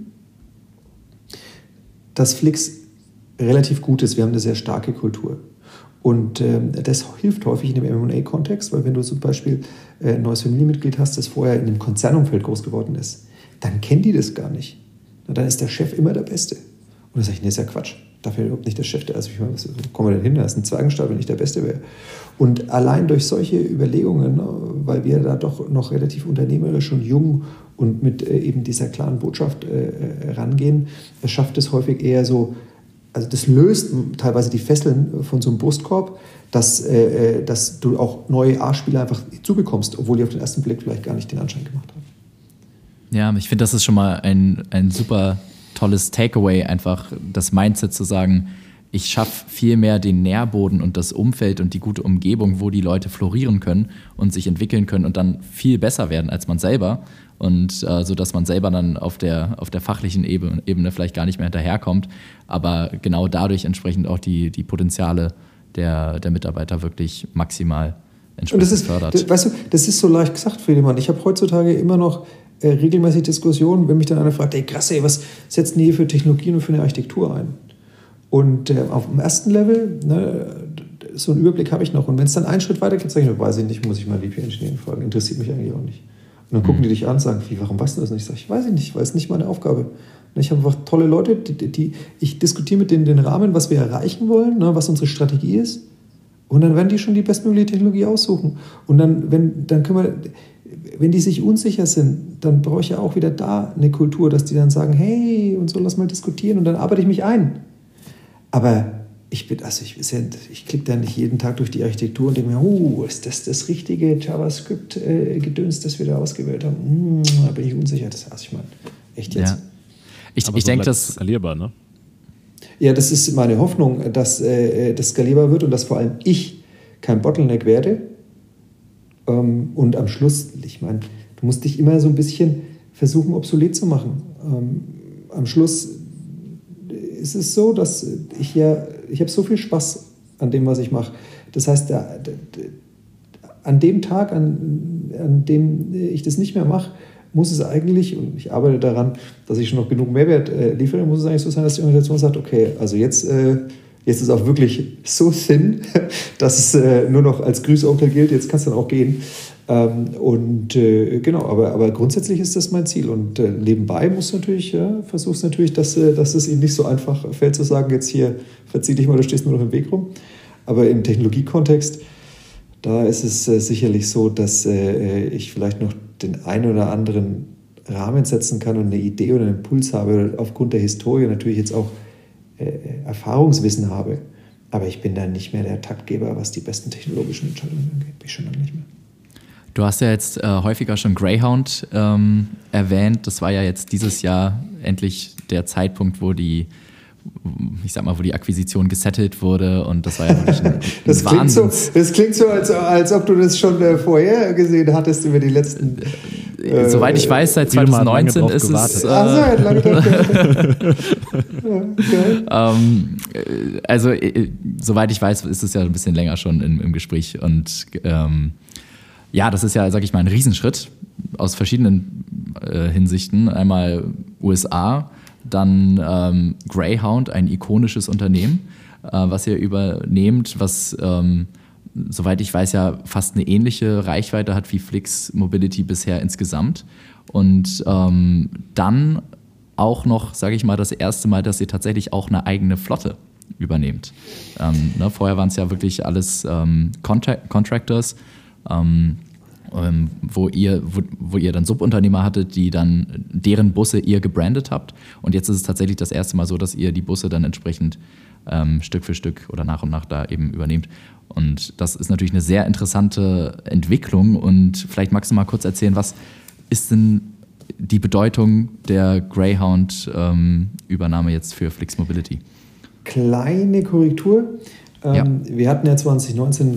dass Flix relativ gut ist. Wir haben eine sehr starke Kultur. Und das hilft häufig in dem M&A-Kontext, weil wenn du zum Beispiel ein neues Familienmitglied hast, das vorher in einem Konzernumfeld groß geworden ist, dann kennen die das gar nicht. Und dann ist der Chef immer der Beste. Und dann sage ich, nee, ist ja Quatsch. Dafür überhaupt nicht der Chef, also ich meine, wo kommen wir denn hin? Da ist ein Zwergenstaat, wenn ich der Beste wäre. Und allein durch solche Überlegungen, weil wir da doch noch relativ unternehmerisch und jung und mit eben dieser klaren Botschaft rangehen, schafft es häufig eher so, also das löst teilweise die Fesseln von so einem Brustkorb, dass du auch neue A-Spieler einfach zubekommst, obwohl die auf den ersten Blick vielleicht gar nicht den Anschein gemacht haben. Ja, ich finde, das ist schon mal ein super tolles Takeaway, einfach das Mindset zu sagen, ich schaffe viel mehr den Nährboden und das Umfeld und die gute Umgebung, wo die Leute florieren können und sich entwickeln können und dann viel besser werden als man selber. Und so dass man selber dann auf der fachlichen Ebene vielleicht gar nicht mehr hinterherkommt, aber genau dadurch entsprechend auch die Potenziale der Mitarbeiter wirklich maximal entsprechend fördert. Weißt du, das ist so leicht gesagt, Friedemann. Ich habe heutzutage immer noch regelmäßig Diskussionen, wenn mich dann einer fragt, ey krass, was setzt denn hier für Technologien und für eine Architektur ein? Und auf dem ersten Level, ne, so einen Überblick habe ich noch. Und wenn es dann einen Schritt weiter geht, sage ich, weiß ich nicht, muss ich mal VP-Engineering fragen, interessiert mich eigentlich auch nicht. Und dann gucken die dich an und sagen, warum weißt du das nicht? Ich sage, ich weiß nicht, weil es nicht meine Aufgabe. Und ich habe einfach tolle Leute, ich diskutiere mit denen den Rahmen, was wir erreichen wollen, ne, was unsere Strategie ist. Und dann werden die schon die bestmögliche Technologie aussuchen. Und dann, wenn die sich unsicher sind, dann brauche ich ja auch wieder da eine Kultur, dass die dann sagen, hey, und so, lass mal diskutieren. Und dann arbeite ich mich ein. Aber ich klicke da nicht jeden Tag durch die Architektur und denke mir, ist das richtige JavaScript-Gedöns, das wir da ausgewählt haben? Da bin ich unsicher. Das heißt, ich meine, echt jetzt? Ja. Ich denke, das skalierbar, ne? Ja, das ist meine Hoffnung, dass das skalierbar wird und dass vor allem ich kein Bottleneck werde. Und am Schluss, ich meine, du musst dich immer so ein bisschen versuchen, obsolet zu machen. Am Schluss ist es so, dass ich habe so viel Spaß an dem, was ich mache. Das heißt, an dem Tag, an dem ich das nicht mehr mache, muss es eigentlich, und ich arbeite daran, dass ich schon noch genug Mehrwert liefere, muss es eigentlich so sein, dass die Organisation sagt, okay, also jetzt ist es auch wirklich so thin, dass es nur noch als Grüßonkel gilt, jetzt kannst du dann auch gehen. Genau, aber grundsätzlich ist das mein Ziel. Und nebenbei versuchst natürlich, dass es ihnen nicht so einfach fällt zu sagen, jetzt hier verzieh dich mal, du stehst nur noch im Weg rum. Aber im Technologiekontext, da ist es sicherlich so, dass ich vielleicht noch den einen oder anderen Rahmen setzen kann und eine Idee oder einen Impuls habe, oder aufgrund der Historie natürlich jetzt auch Erfahrungswissen habe. Aber ich bin dann nicht mehr der Taktgeber, was die besten technologischen Entscheidungen angeht. Bin ich schon lange nicht mehr. Du hast ja jetzt häufiger schon Greyhound erwähnt. Das war ja jetzt dieses Jahr endlich der Zeitpunkt, wo die Akquisition gesettelt wurde, und das war ja wirklich ein Wahnsinn. Das klingt so, als ob du das schon vorher gesehen hattest über die letzten... soweit ich weiß, seit 2019 ist es... lange drauf soweit ich weiß, ist es ja ein bisschen länger schon im Gespräch, und das ist ja, sag ich mal, ein Riesenschritt aus verschiedenen Hinsichten. Einmal USA, dann Greyhound, ein ikonisches Unternehmen, was ihr übernehmt, was, soweit ich weiß, ja fast eine ähnliche Reichweite hat wie Flix Mobility bisher insgesamt. Und dann auch noch, sage ich mal, das erste Mal, dass ihr tatsächlich auch eine eigene Flotte übernehmt. Vorher waren es ja wirklich alles Contractors, wo ihr dann Subunternehmer hattet, die dann deren Busse ihr gebrandet habt. Und jetzt ist es tatsächlich das erste Mal so, dass ihr die Busse dann entsprechend Stück für Stück oder nach und nach da eben übernehmt. Und das ist natürlich eine sehr interessante Entwicklung. Und vielleicht magst du mal kurz erzählen, was ist denn die Bedeutung der Greyhound-Übernahme jetzt für Flix Mobility? Kleine Korrektur. Wir hatten ja 2019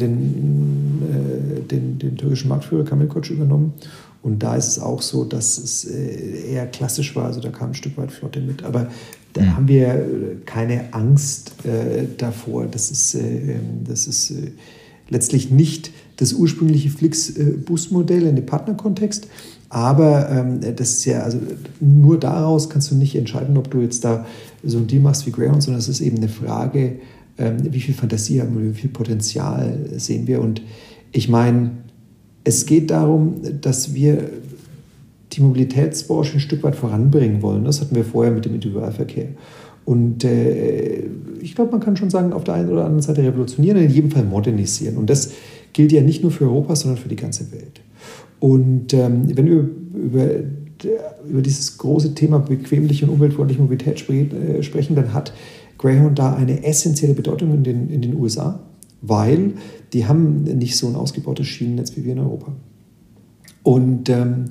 den türkischen Marktführer Camel Koç übernommen, und da ist es auch so, dass es eher klassisch war, also da kam ein Stück weit Flotte mit, aber da haben wir keine Angst davor. Das ist letztlich nicht das ursprüngliche Flix-Busmodell in dem Partnerkontext, aber das ist ja, also nur daraus kannst du nicht entscheiden, ob du jetzt da so ein Deal machst wie Greyhound, sondern es ist eben eine Frage, wie viel Fantasie haben wir, wie viel Potenzial sehen wir. Und ich meine, es geht darum, dass wir die Mobilitätsbranche ein Stück weit voranbringen wollen. Das hatten wir vorher mit dem Individualverkehr. Und ich glaube, man kann schon sagen, auf der einen oder anderen Seite revolutionieren, in jedem Fall modernisieren. Und das gilt ja nicht nur für Europa, sondern für die ganze Welt. Und wenn wir über dieses große Thema bequemliche und umweltfreundliche Mobilität sprechen, dann hat Greyhound da eine essentielle Bedeutung in den USA, weil die haben nicht so ein ausgebautes Schienennetz wie wir in Europa. Und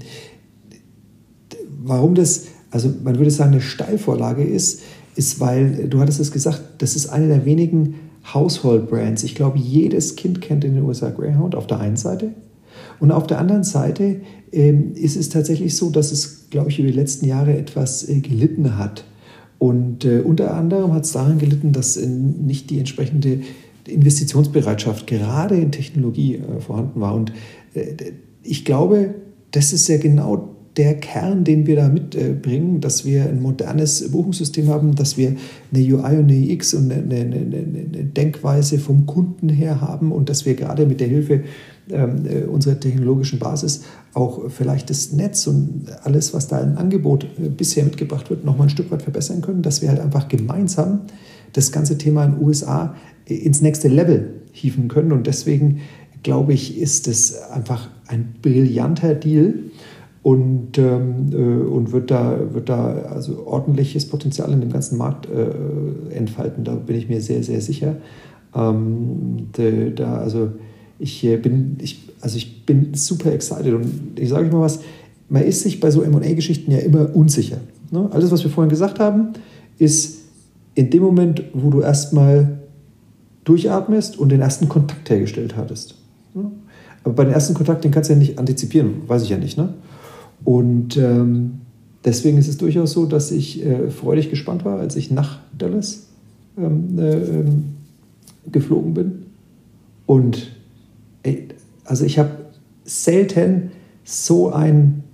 warum das, also man würde sagen, eine Steilvorlage ist, weil, du hattest es gesagt, das ist eine der wenigen Household Brands. Ich glaube, jedes Kind kennt in den USA Greyhound auf der einen Seite. Und auf der anderen Seite ist es tatsächlich so, dass es, glaube ich, über die letzten Jahre etwas gelitten hat. Und unter anderem hat es daran gelitten, dass nicht die entsprechende Investitionsbereitschaft gerade in Technologie vorhanden war. Und ich glaube, das ist ja genau der Kern, den wir da mitbringen, dass wir ein modernes Buchungssystem haben, dass wir eine UI und eine UX und eine Denkweise vom Kunden her haben, und dass wir gerade mit der Hilfe unserer technologischen Basis auch vielleicht das Netz und alles, was da im Angebot bisher mitgebracht wird, nochmal ein Stück weit verbessern können, dass wir halt einfach gemeinsam das ganze Thema in den USA ins nächste Level hieven können. Und deswegen, glaube ich, ist es einfach ein brillanter Deal und wird da also ordentliches Potenzial in dem ganzen Markt entfalten. Da bin ich mir sehr, sehr sicher. Ich bin super excited, und ich sage euch mal was, man ist sich bei so M&A-Geschichten ja immer unsicher. Ne? Alles, was wir vorhin gesagt haben, ist in dem Moment, wo du erstmal durchatmest und den ersten Kontakt hergestellt hattest. Ne? Aber bei den ersten Kontakt, den kannst du ja nicht antizipieren, weiß ich ja nicht. Ne? Und deswegen ist es durchaus so, dass ich freudig gespannt war, als ich nach Dallas geflogen bin. Und also ich habe selten so ein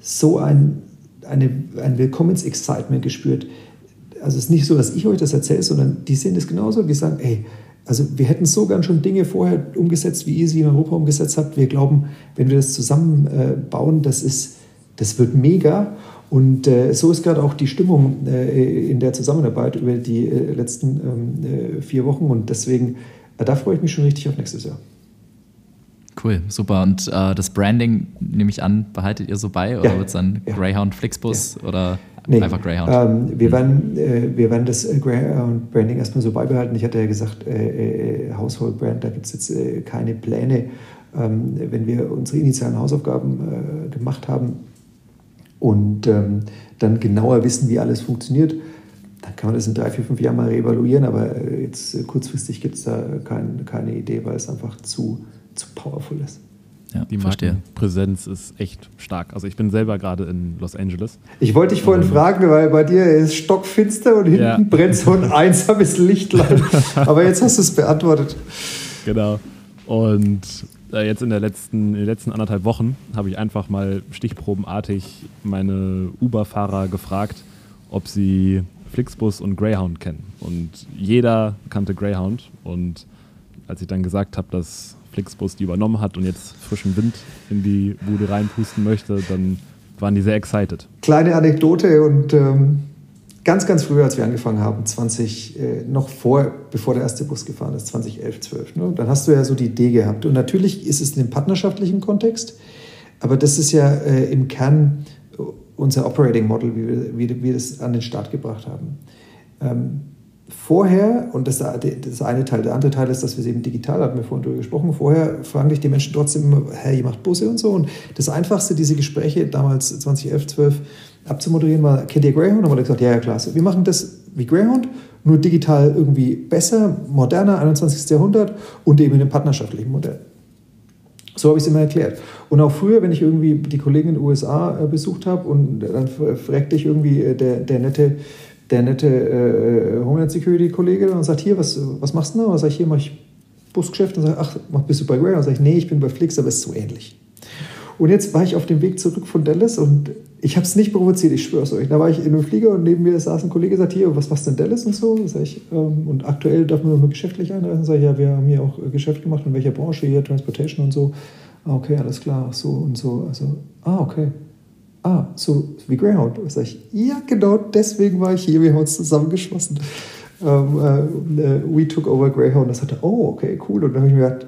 Willkommens-Excitement gespürt. Also es ist nicht so, dass ich euch das erzähle, sondern die sehen das genauso. Die sagen, also wir hätten so ganz schon Dinge vorher umgesetzt, wie ihr sie in Europa umgesetzt habt. Wir glauben, wenn wir das zusammen bauen, das wird mega. Und so ist gerade auch die Stimmung in der Zusammenarbeit über die letzten 4 Wochen. Und deswegen, da freue ich mich schon richtig auf nächstes Jahr. Cool, super. Und das Branding, nehme ich an, behaltet ihr so bei? Oder wird es dann Greyhound Flixbus oder einfach Greyhound? Wir werden das Greyhound-Branding erstmal so beibehalten. Ich hatte ja gesagt, Household Brand, da gibt es jetzt keine Pläne. Wenn wir unsere initialen Hausaufgaben gemacht haben und dann genauer wissen, wie alles funktioniert, dann kann man das in 3, 4, 5 Jahren mal reevaluieren, aber jetzt kurzfristig gibt es da keine Idee, weil es einfach zu powerful ist. Ja, die Markenpräsenz ist echt stark. Also ich bin selber gerade in Los Angeles. Ich wollte dich vorhin fragen, weil bei dir ist stockfinster und hinten brennt so ein einsames Lichtlein. Aber jetzt hast du es beantwortet. Genau. Und jetzt in den letzten 1,5 Wochen habe ich einfach mal stichprobenartig meine Uber-Fahrer gefragt, ob sie Flixbus und Greyhound kennen. Und jeder kannte Greyhound. Und als ich dann gesagt habe, dass Flixbus die übernommen hat und jetzt frischen Wind in die Bude reinpusten möchte, dann waren die sehr excited. Kleine Anekdote und ganz, ganz früh, als wir angefangen haben, bevor der erste Bus gefahren ist, 2011, 12, ne, dann hast du ja so die Idee gehabt. Und natürlich ist es in dem partnerschaftlichen Kontext, aber das ist ja im Kern unser Operating Model, wie wir das an den Start gebracht haben. Vorher, und das eine Teil, der andere Teil ist, dass wir es eben digital, hatten wir vorhin darüber gesprochen, vorher fragen dich die Menschen trotzdem immer, hey, ihr macht Busse und so. Und das Einfachste, diese Gespräche damals 2011, 12 abzumoderieren, war, kennt ihr Greyhound? Und haben wir gesagt, ja, klar. Wir machen das wie Greyhound, nur digital irgendwie besser, moderner, 21. Jahrhundert und eben in einem partnerschaftlichen Modell. So habe ich es immer erklärt. Und auch früher, wenn ich irgendwie die Kollegen in den USA besucht habe und dann fragte ich irgendwie der nette Homeland Security-Kollege und sagt, hier, was machst du da? Und sage ich, hier mache ich Busgeschäft. Und sage, ach, bist du bei Greyhound? Und sage ich, nee, ich bin bei Flix, aber es ist so ähnlich. Und jetzt war ich auf dem Weg zurück von Dallas und ich habe es nicht provoziert, ich schwöre es euch. Da war ich in einem Flieger und neben mir saß ein Kollege und sagt, hier, was machst du in Dallas und so? Sag ich, und aktuell darf man nur geschäftlich einreisen. Sag ich, ja, wir haben hier auch Geschäft gemacht, in welcher Branche hier, Transportation und so. Ah, okay, alles klar, so und so. Also, okay. So wie Greyhound. Sag ich, ja, genau, deswegen war ich hier, wir haben uns zusammengeschlossen. We took over Greyhound. Das hatte, okay, cool. Und dann habe ich mir gedacht,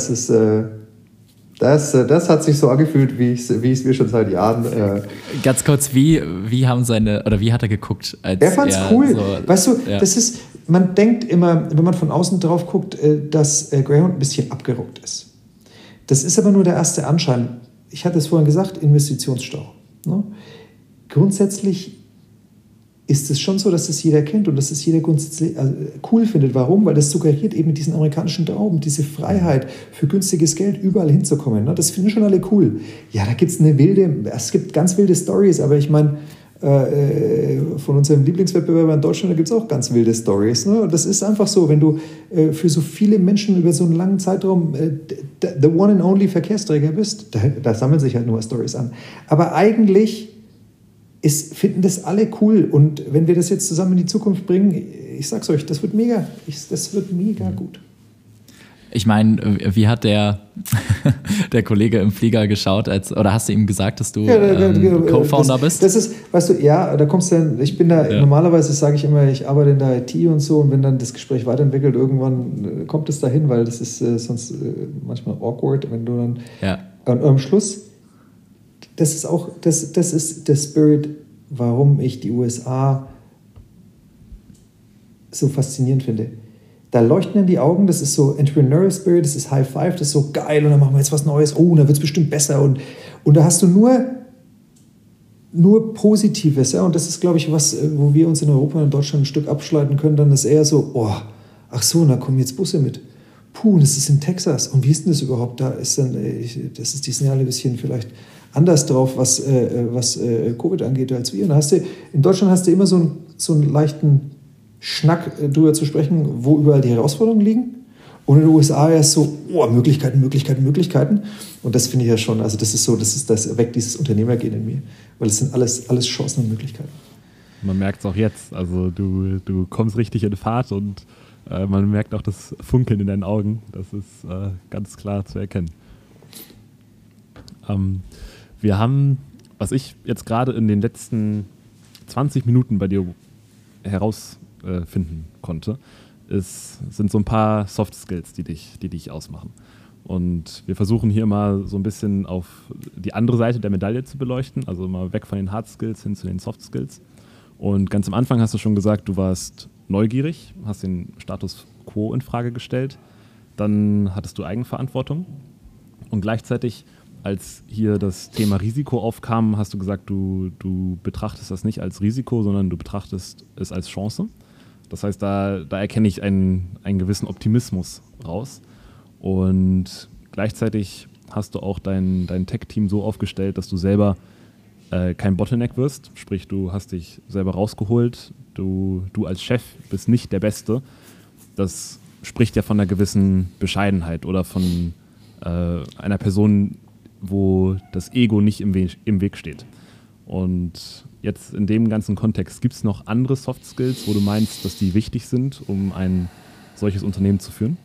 das hat sich so angefühlt, wie ich es mir schon seit Jahren. Ganz kurz, wie hat er geguckt? Er fand es cool. So, weißt du, das ist, man denkt immer, wenn man von außen drauf guckt, dass Greyhound ein bisschen abgeruckt ist. Das ist aber nur der erste Anschein. Ich hatte es vorhin gesagt, Investitionsstau. Ne? Grundsätzlich ist es schon so, dass das jeder kennt und dass das jeder grundsätzlich cool findet. Warum? Weil das suggeriert eben diesen amerikanischen Traum, diese Freiheit, für günstiges Geld überall hinzukommen. Ne? Das finden schon alle cool. Ja, da gibt es gibt ganz wilde Stories, aber ich meine, von unserem Lieblingswettbewerber in Deutschland, da gibt es auch ganz wilde Stories. Ne? Das ist einfach so, wenn du für so viele Menschen über so einen langen Zeitraum the one and only Verkehrsträger bist, da sammeln sich halt nur Stories an. Aber eigentlich finden das alle cool. Und wenn wir das jetzt zusammen in die Zukunft bringen, ich sag's euch, das wird mega. Das wird mega gut. Ich meine, wie hat der Kollege im Flieger geschaut, oder hast du ihm gesagt, dass du Co-Founder bist? Das ist, weißt du, ja, da kommst du dann, ich bin da, normalerweise sage ich immer, ich arbeite in der IT und so, und wenn dann das Gespräch weiterentwickelt, irgendwann kommt es dahin, weil das ist sonst manchmal awkward, wenn du dann, und am Schluss, das ist der Spirit, warum ich die USA so faszinierend finde. Da leuchten dann die Augen, das ist so Entrepreneurial Spirit, das ist High Five, das ist so geil und dann machen wir jetzt was Neues, da wird es bestimmt besser und da hast du nur Positives, ja, und das ist, glaube ich, was, wo wir uns in Europa und in Deutschland ein Stück abschleiten können, dann ist eher so, da kommen jetzt Busse mit. Das ist in Texas und wie ist denn das überhaupt? Da ist dann, die sind ja alle ein bisschen vielleicht anders drauf, was Covid angeht als wir. Und in Deutschland hast du immer so einen leichten Schnack darüber zu sprechen, wo überall die Herausforderungen liegen. Und in den USA erst so, Möglichkeiten. Und das finde ich ja schon, also das weckt dieses Unternehmergehen in mir. Weil es sind alles Chancen und Möglichkeiten. Man merkt es auch jetzt. Also du kommst richtig in Fahrt und man merkt auch das Funkeln in deinen Augen. Das ist ganz klar zu erkennen. Wir haben, was ich jetzt gerade in den letzten 20 Minuten bei dir herausfinden konnte, sind so ein paar Soft Skills, die dich ausmachen. Und wir versuchen hier mal so ein bisschen auf die andere Seite der Medaille zu beleuchten, also mal weg von den Hard Skills hin zu den Soft Skills. Und ganz am Anfang hast du schon gesagt, du warst neugierig, hast den Status quo in Frage gestellt, dann hattest du Eigenverantwortung und gleichzeitig, als hier das Thema Risiko aufkam, hast du gesagt, du betrachtest das nicht als Risiko, sondern du betrachtest es als Chance. Das heißt, da erkenne ich einen gewissen Optimismus raus. Und gleichzeitig hast du auch dein Tech-Team so aufgestellt, dass du selber kein Bottleneck wirst. Sprich, du hast dich selber rausgeholt. Du als Chef bist nicht der Beste. Das spricht ja von einer gewissen Bescheidenheit oder von einer Person, wo das Ego nicht im Weg steht. Und jetzt in dem ganzen Kontext, gibt es noch andere Soft Skills, wo du meinst, dass die wichtig sind, um ein solches Unternehmen zu führen?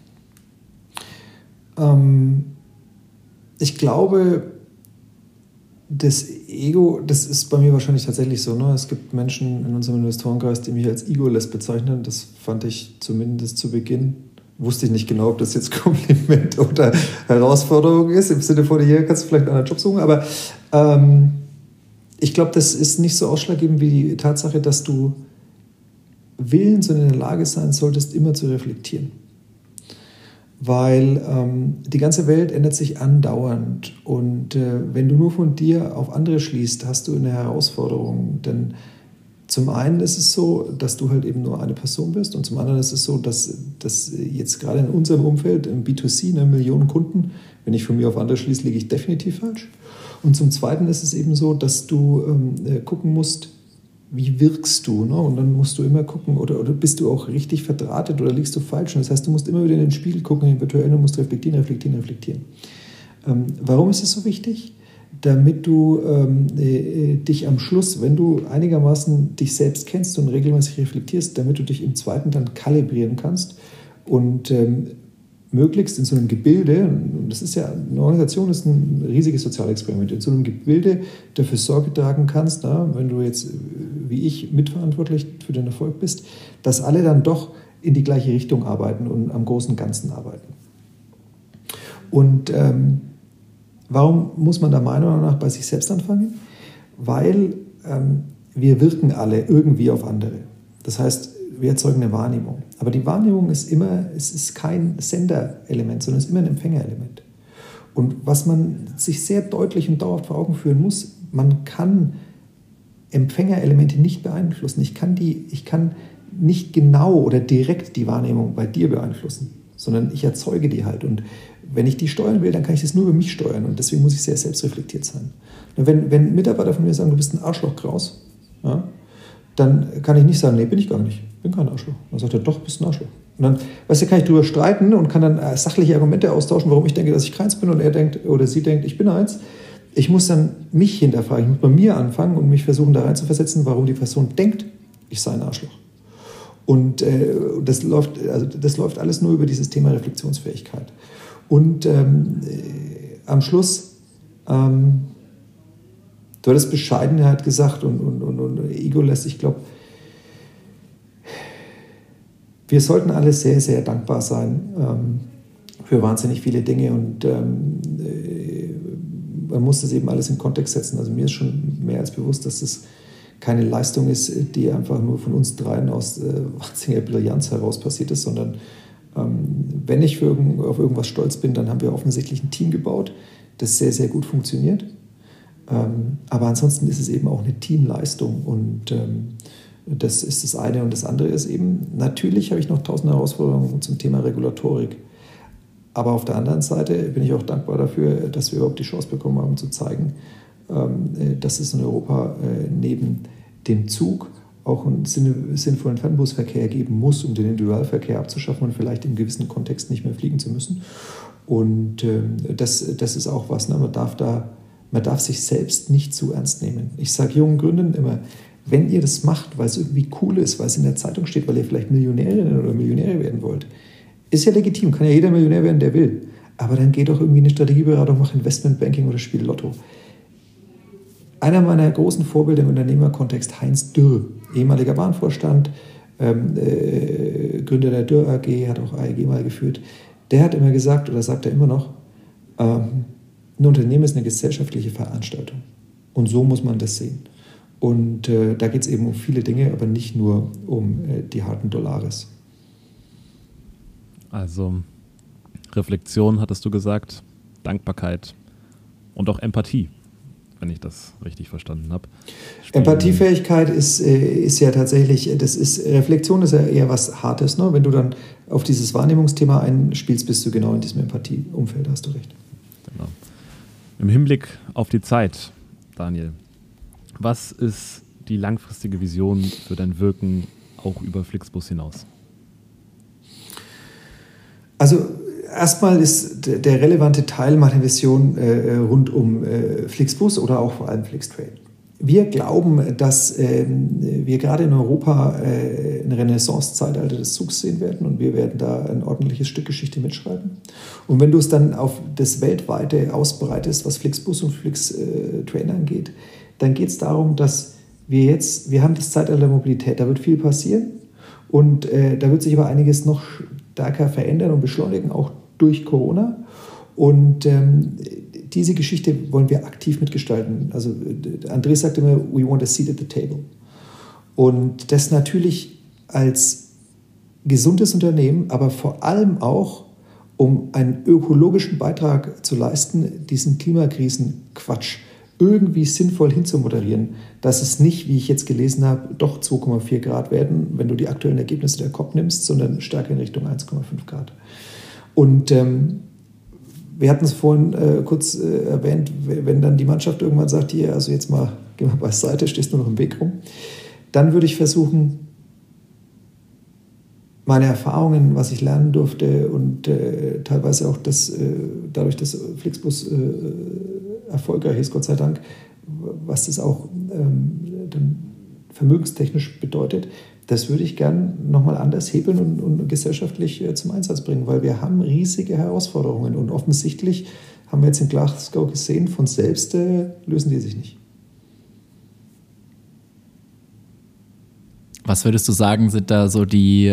Ich glaube, das Ego, das ist bei mir wahrscheinlich tatsächlich so. Ne? Es gibt Menschen in unserem Investorenkreis, die mich als egoless bezeichnen. Das fand ich zumindest zu Beginn. Wusste ich nicht genau, ob das jetzt Kompliment oder Herausforderung ist. Im Sinne von, hier kannst du vielleicht einen anderen Job suchen. Aber ich glaube, das ist nicht so ausschlaggebend wie die Tatsache, dass du willens und in der Lage sein solltest, immer zu reflektieren. Weil die ganze Welt ändert sich andauernd. Und wenn du nur von dir auf andere schließt, hast du eine Herausforderung. Denn zum einen ist es so, dass du halt eben nur eine Person bist und zum anderen ist es so, dass jetzt gerade in unserem Umfeld, im B2C, eine Million Kunden, wenn ich von mir auf andere schließe, liege ich definitiv falsch. Und zum Zweiten ist es eben so, dass du gucken musst, wie wirkst du? Ne? Und dann musst du immer gucken, oder bist du auch richtig verdrahtet oder liegst du falsch? Und das heißt, du musst immer wieder in den Spiegel gucken, in den virtuellen, und musst reflektieren. Warum ist es so wichtig? Damit du dich am Schluss, wenn du einigermaßen dich selbst kennst und regelmäßig reflektierst, damit du dich im Zweiten dann kalibrieren kannst und möglichst in so einem Gebilde, das ist ja, eine Organisation ist ein riesiges Sozialexperiment, in so einem Gebilde dafür Sorge tragen kannst, wenn du jetzt, wie ich, mitverantwortlich für den Erfolg bist, dass alle dann doch in die gleiche Richtung arbeiten und am großen Ganzen arbeiten. Und warum muss man da meiner Meinung nach bei sich selbst anfangen? Weil wir wirken alle irgendwie auf andere. Das heißt, wir erzeugen eine Wahrnehmung. Aber die Wahrnehmung ist immer, es ist kein Senderelement, sondern es ist immer ein Empfängerelement. Und was man sich sehr deutlich und dauerhaft vor Augen führen muss, man kann Empfängerelemente nicht beeinflussen. Ich kann nicht genau oder direkt die Wahrnehmung bei dir beeinflussen, sondern ich erzeuge die halt. Und wenn ich die steuern will, dann kann ich das nur über mich steuern. Und deswegen muss ich sehr selbstreflektiert sein. Wenn Mitarbeiter von mir sagen, du bist ein Arschloch, Kraus, ja, dann kann ich nicht sagen, nee, bin ich gar nicht. Ich bin kein Arschloch. Dann sagt er, doch, bist ein Arschloch. Und dann, weißt du, kann ich drüber streiten und kann dann sachliche Argumente austauschen, warum ich denke, dass ich keins bin und er denkt oder sie denkt, ich bin eins. Ich muss dann mich hinterfragen, ich muss bei mir anfangen und mich versuchen, da reinzuversetzen, warum die Person denkt, ich sei ein Arschloch. Und das läuft alles nur über dieses Thema Reflexionsfähigkeit. Und am Schluss, du hattest Bescheidenheit gesagt und egoless. Ich glaube, wir sollten alle sehr, sehr dankbar sein für wahnsinnig viele Dinge und man muss das eben alles in Kontext setzen. Also mir ist schon mehr als bewusst, dass das keine Leistung ist, die einfach nur von uns dreien aus wahnsinniger Brillanz heraus passiert ist, sondern wenn ich auf irgendwas stolz bin, dann haben wir offensichtlich ein Team gebaut, das sehr, sehr gut funktioniert. Aber ansonsten ist es eben auch eine Teamleistung und das ist das eine. Und das andere ist eben, natürlich habe ich noch 1000 Herausforderungen zum Thema Regulatorik. Aber auf der anderen Seite bin ich auch dankbar dafür, dass wir überhaupt die Chance bekommen haben, zu zeigen, dass es in Europa neben dem Zug auch einen sinnvollen Fernbusverkehr geben muss, um den Individualverkehr abzuschaffen und vielleicht im gewissen Kontext nicht mehr fliegen zu müssen. Und das ist auch was, ne? Man darf sich selbst nicht zu ernst nehmen. Ich sage jungen Gründern immer, wenn ihr das macht, weil es irgendwie cool ist, weil es in der Zeitung steht, weil ihr vielleicht Millionärinnen oder Millionäre werden wollt, ist ja legitim, kann ja jeder Millionär werden, der will. Aber dann geht doch irgendwie eine Strategieberatung, mach Investmentbanking oder spiel Lotto. Einer meiner großen Vorbilder im Unternehmerkontext, Heinz Dürr, ehemaliger Bahnvorstand, Gründer der Dürr AG, hat auch AEG mal geführt, der hat immer gesagt, oder sagt er immer noch, Ein Unternehmen ist eine gesellschaftliche Veranstaltung. Und so muss man das sehen. Und da geht es eben um viele Dinge, aber nicht nur um die harten Dollares. Also Reflexion, hattest du gesagt, Dankbarkeit und auch Empathie, wenn ich das richtig verstanden habe. Empathiefähigkeit ist ja tatsächlich, Reflexion ist ja eher was Hartes. Ne? Wenn du dann auf dieses Wahrnehmungsthema einspielst, bist du genau in diesem Empathieumfeld, hast du recht. Genau. Im Hinblick auf die Zeit, Daniel, was ist die langfristige Vision für dein Wirken auch über Flixbus hinaus? Also erstmal ist der relevante Teil meiner Vision rund um Flixbus oder auch vor allem Flixtrain. Wir glauben, dass wir gerade in Europa eine Renaissance-Zeitalter des Zugs sehen werden und wir werden da ein ordentliches Stück Geschichte mitschreiben. Und wenn du es dann auf das Weltweite ausbreitest, was Flixbus und Flixtrain angeht, dann geht es darum, dass wir haben das Zeitalter der Mobilität, da wird viel passieren und da wird sich aber einiges noch stärker verändern und beschleunigen, auch durch Corona. Und diese Geschichte wollen wir aktiv mitgestalten. Also André sagt immer, we want a seat at the table. Und das natürlich als gesundes Unternehmen, aber vor allem auch, um einen ökologischen Beitrag zu leisten, diesen Klimakrisenquatsch irgendwie sinnvoll hinzumoderieren, dass es nicht, wie ich jetzt gelesen habe, doch 2,4 Grad werden, wenn du die aktuellen Ergebnisse der COP nimmst, sondern stärker in Richtung 1,5 Grad. Und wir hatten es vorhin kurz erwähnt, wenn dann die Mannschaft irgendwann sagt, hier, also jetzt mal, geh mal beiseite, stehst nur noch im Weg rum, dann würde ich versuchen, meine Erfahrungen, was ich lernen durfte und teilweise auch dadurch, dass Flixbus erfolgreich ist, Gott sei Dank, was das auch dann vermögenstechnisch bedeutet, das würde ich gern nochmal anders hebeln und gesellschaftlich zum Einsatz bringen, weil wir haben riesige Herausforderungen und offensichtlich haben wir jetzt in Glasgow gesehen, von selbst lösen die sich nicht. Was würdest du sagen, sind da so die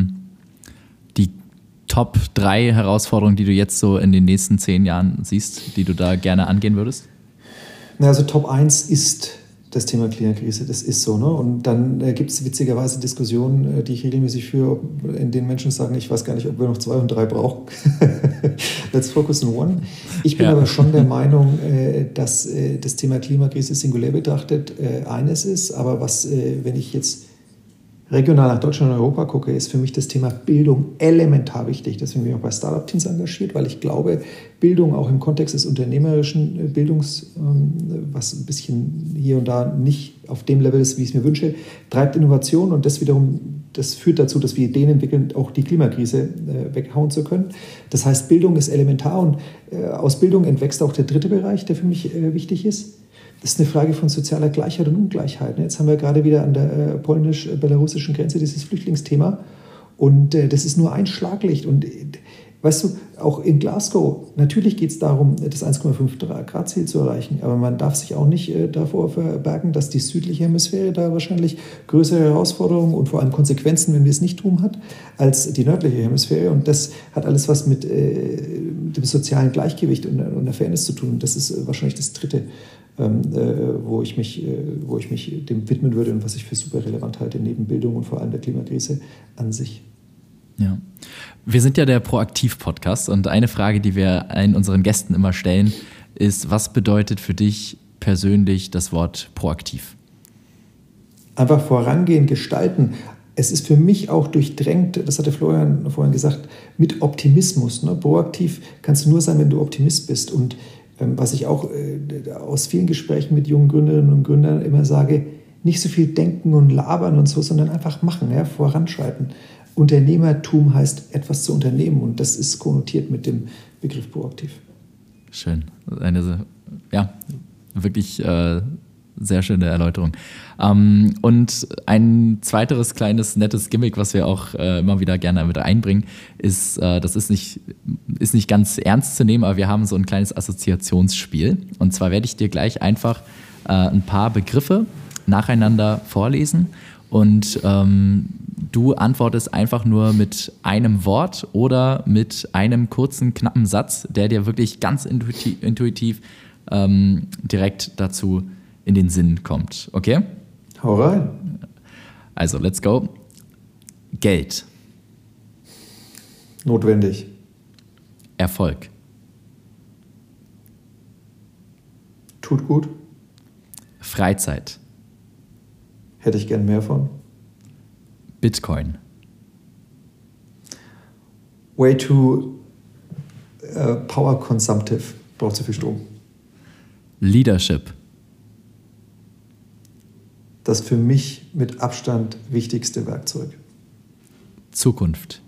Top 3 Herausforderungen, die du jetzt so in den nächsten 10 Jahren siehst, die du da gerne angehen würdest? Also Top 1 ist das Thema Klimakrise, das ist so. Ne? Und dann gibt es witzigerweise Diskussionen, die ich regelmäßig führe, in denen Menschen sagen, ich weiß gar nicht, ob wir noch 2 und 3 brauchen. Let's focus on one. Ich bin aber schon der Meinung, dass das Thema Klimakrise singulär betrachtet eines ist, aber wenn ich jetzt regional nach Deutschland und Europa gucke, ist für mich das Thema Bildung elementar wichtig. Deswegen bin ich auch bei Startup-Teams engagiert, weil ich glaube, Bildung auch im Kontext des unternehmerischen Bildungs, was ein bisschen hier und da nicht auf dem Level ist, wie ich es mir wünsche, treibt Innovation und das wiederum, das führt dazu, dass wir Ideen entwickeln, auch die Klimakrise weghauen zu können. Das heißt, Bildung ist elementar und aus Bildung entwächst auch der dritte Bereich, der für mich wichtig ist. Das ist eine Frage von sozialer Gleichheit und Ungleichheit. Jetzt haben wir gerade wieder an der polnisch-belarussischen Grenze dieses Flüchtlingsthema. Und das ist nur ein Schlaglicht. Und weißt du, auch in Glasgow, natürlich geht es darum, das 1,5 Grad Ziel zu erreichen. Aber man darf sich auch nicht davor verbergen, dass die südliche Hemisphäre da wahrscheinlich größere Herausforderungen und vor allem Konsequenzen, wenn wir es nicht tun, hat, als die nördliche Hemisphäre. Und das hat alles was mit dem sozialen Gleichgewicht und der Fairness zu tun. Das ist wahrscheinlich das dritte, wo ich mich dem widmen würde und was ich für super relevant halte, neben Bildung und vor allem der Klimakrise an sich. Ja. Wir sind ja der Proaktiv-Podcast und eine Frage, die wir allen unseren Gästen immer stellen, ist, was bedeutet für dich persönlich das Wort proaktiv? Einfach vorangehen, gestalten. Es ist für mich auch durchdrängt, das hatte Florian vorhin gesagt, mit Optimismus. Ne? Proaktiv kannst du nur sein, wenn du Optimist bist. Und was ich auch aus vielen Gesprächen mit jungen Gründerinnen und Gründern immer sage, nicht so viel denken und labern und so, sondern einfach machen, ja, voranschreiten. Unternehmertum heißt, etwas zu unternehmen und das ist konnotiert mit dem Begriff proaktiv. Schön. Wirklich sehr schöne Erläuterung. Und ein zweiteres kleines, nettes Gimmick, was wir auch immer wieder gerne mit einbringen, ist, das ist nicht ganz ernst zu nehmen, aber wir haben so ein kleines Assoziationsspiel. Und zwar werde ich dir gleich einfach ein paar Begriffe nacheinander vorlesen und du du antwortest einfach nur mit einem Wort oder mit einem kurzen, knappen Satz, der dir wirklich ganz intuitiv direkt dazu in den Sinn kommt. Okay? Hau rein. Also, let's go. Geld. Notwendig. Erfolg. Tut gut. Freizeit. Hätte ich gern mehr von. Bitcoin. Way too power consumptive. Braucht zu viel Strom. Leadership. Das für mich mit Abstand wichtigste Werkzeug. Zukunft.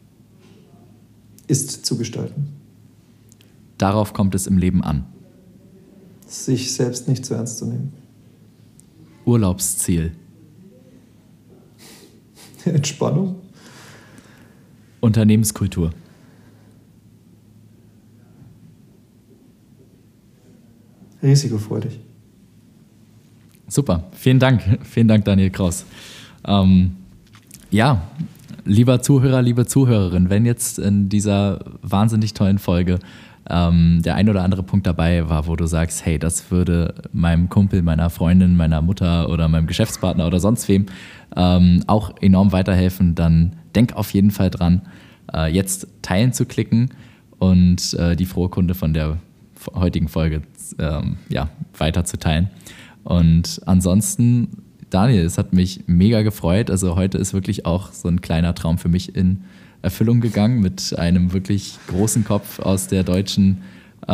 Ist zu gestalten. Darauf kommt es im Leben an. Sich selbst nicht zu ernst zu nehmen. Urlaubsziel. Entspannung. Unternehmenskultur. Risikofreudig. Super, vielen Dank. Vielen Dank, Daniel Kraus. Ja, lieber Zuhörer, liebe Zuhörerin, wenn jetzt in dieser wahnsinnig tollen Folge der ein oder andere Punkt dabei war, wo du sagst, hey, das würde meinem Kumpel, meiner Freundin, meiner Mutter oder meinem Geschäftspartner oder sonst wem auch enorm weiterhelfen, dann denk auf jeden Fall dran, jetzt teilen zu klicken und die frohe Kunde von der heutigen Folge weiter zu teilen. Und ansonsten, Daniel, es hat mich mega gefreut. Also heute ist wirklich auch so ein kleiner Traum für mich in Erfüllung gegangen, mit einem wirklich großen Kopf aus der deutschen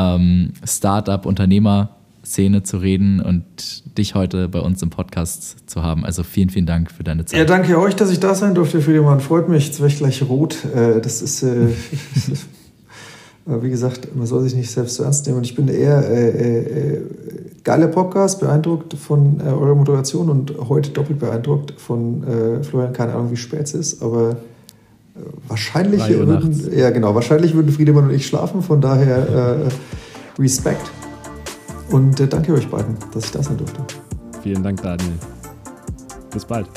Start-up-Unternehmer-Szene zu reden und dich heute bei uns im Podcast zu haben. Also vielen, vielen Dank für deine Zeit. Ja, danke euch, dass ich da sein durfte, Friedemann. Freut mich. Jetzt werde ich gleich rot. Das ist, wie gesagt, man soll sich nicht selbst so ernst nehmen. Und ich bin eher geiler Podcast, beeindruckt von eurer Moderation und heute doppelt beeindruckt von Florian. Keine Ahnung, wie spät es ist, aber wahrscheinlich würden Friedemann und ich schlafen. Von daher Respekt. Und danke euch beiden, dass ich da sein durfte. Vielen Dank, Daniel. Bis bald.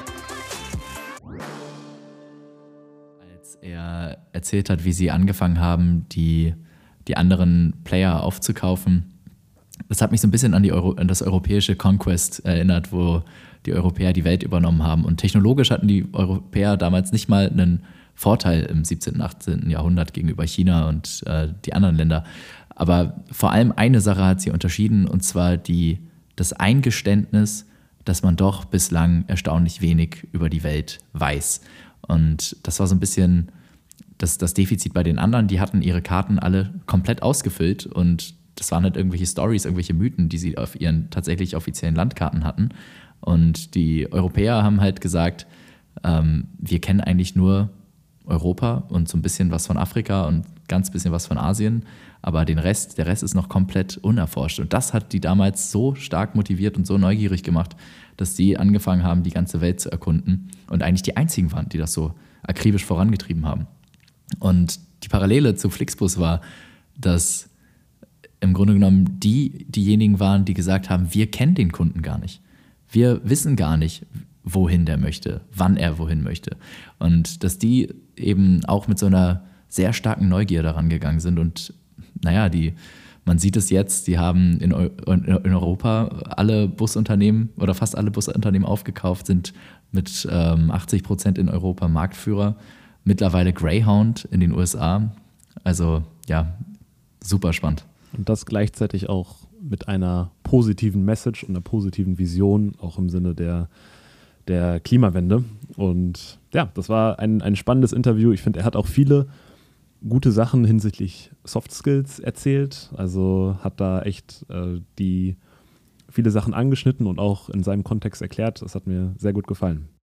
Als er erzählt hat, wie sie angefangen haben, die anderen Player aufzukaufen, das hat mich so ein bisschen an das europäische Conquest erinnert, wo die Europäer die Welt übernommen haben. Und technologisch hatten die Europäer damals nicht mal einen Vorteil im 17. und 18. Jahrhundert gegenüber China und die anderen Länder. Aber vor allem eine Sache hat sie unterschieden, und zwar das Eingeständnis, dass man doch bislang erstaunlich wenig über die Welt weiß. Und das war so ein bisschen das Defizit bei den anderen. Die hatten ihre Karten alle komplett ausgefüllt und das waren halt irgendwelche Stories, irgendwelche Mythen, die sie auf ihren tatsächlich offiziellen Landkarten hatten. Und die Europäer haben halt gesagt, wir kennen eigentlich nur Europa und so ein bisschen was von Afrika und ganz bisschen was von Asien, aber der Rest ist noch komplett unerforscht. Und das hat die damals so stark motiviert und so neugierig gemacht, dass sie angefangen haben, die ganze Welt zu erkunden und eigentlich die einzigen waren, die das so akribisch vorangetrieben haben. Und die Parallele zu Flixbus war, dass im Grunde genommen diejenigen waren, die gesagt haben, wir kennen den Kunden gar nicht. Wir wissen gar nicht, wohin der möchte, wann er wohin möchte. Und dass die eben auch mit so einer sehr starken Neugier daran gegangen sind. Und naja, man sieht es jetzt, die haben in Europa alle Busunternehmen oder fast alle Busunternehmen aufgekauft, sind mit 80% in Europa Marktführer. Mittlerweile Greyhound in den USA. Also ja, super spannend. Und das gleichzeitig auch mit einer positiven Message und einer positiven Vision, auch im Sinne der Klimawende. Und ja, das war ein spannendes Interview. Ich finde, er hat auch viele gute Sachen hinsichtlich Soft Skills erzählt. Also hat da echt viele Sachen angeschnitten und auch in seinem Kontext erklärt. Das hat mir sehr gut gefallen.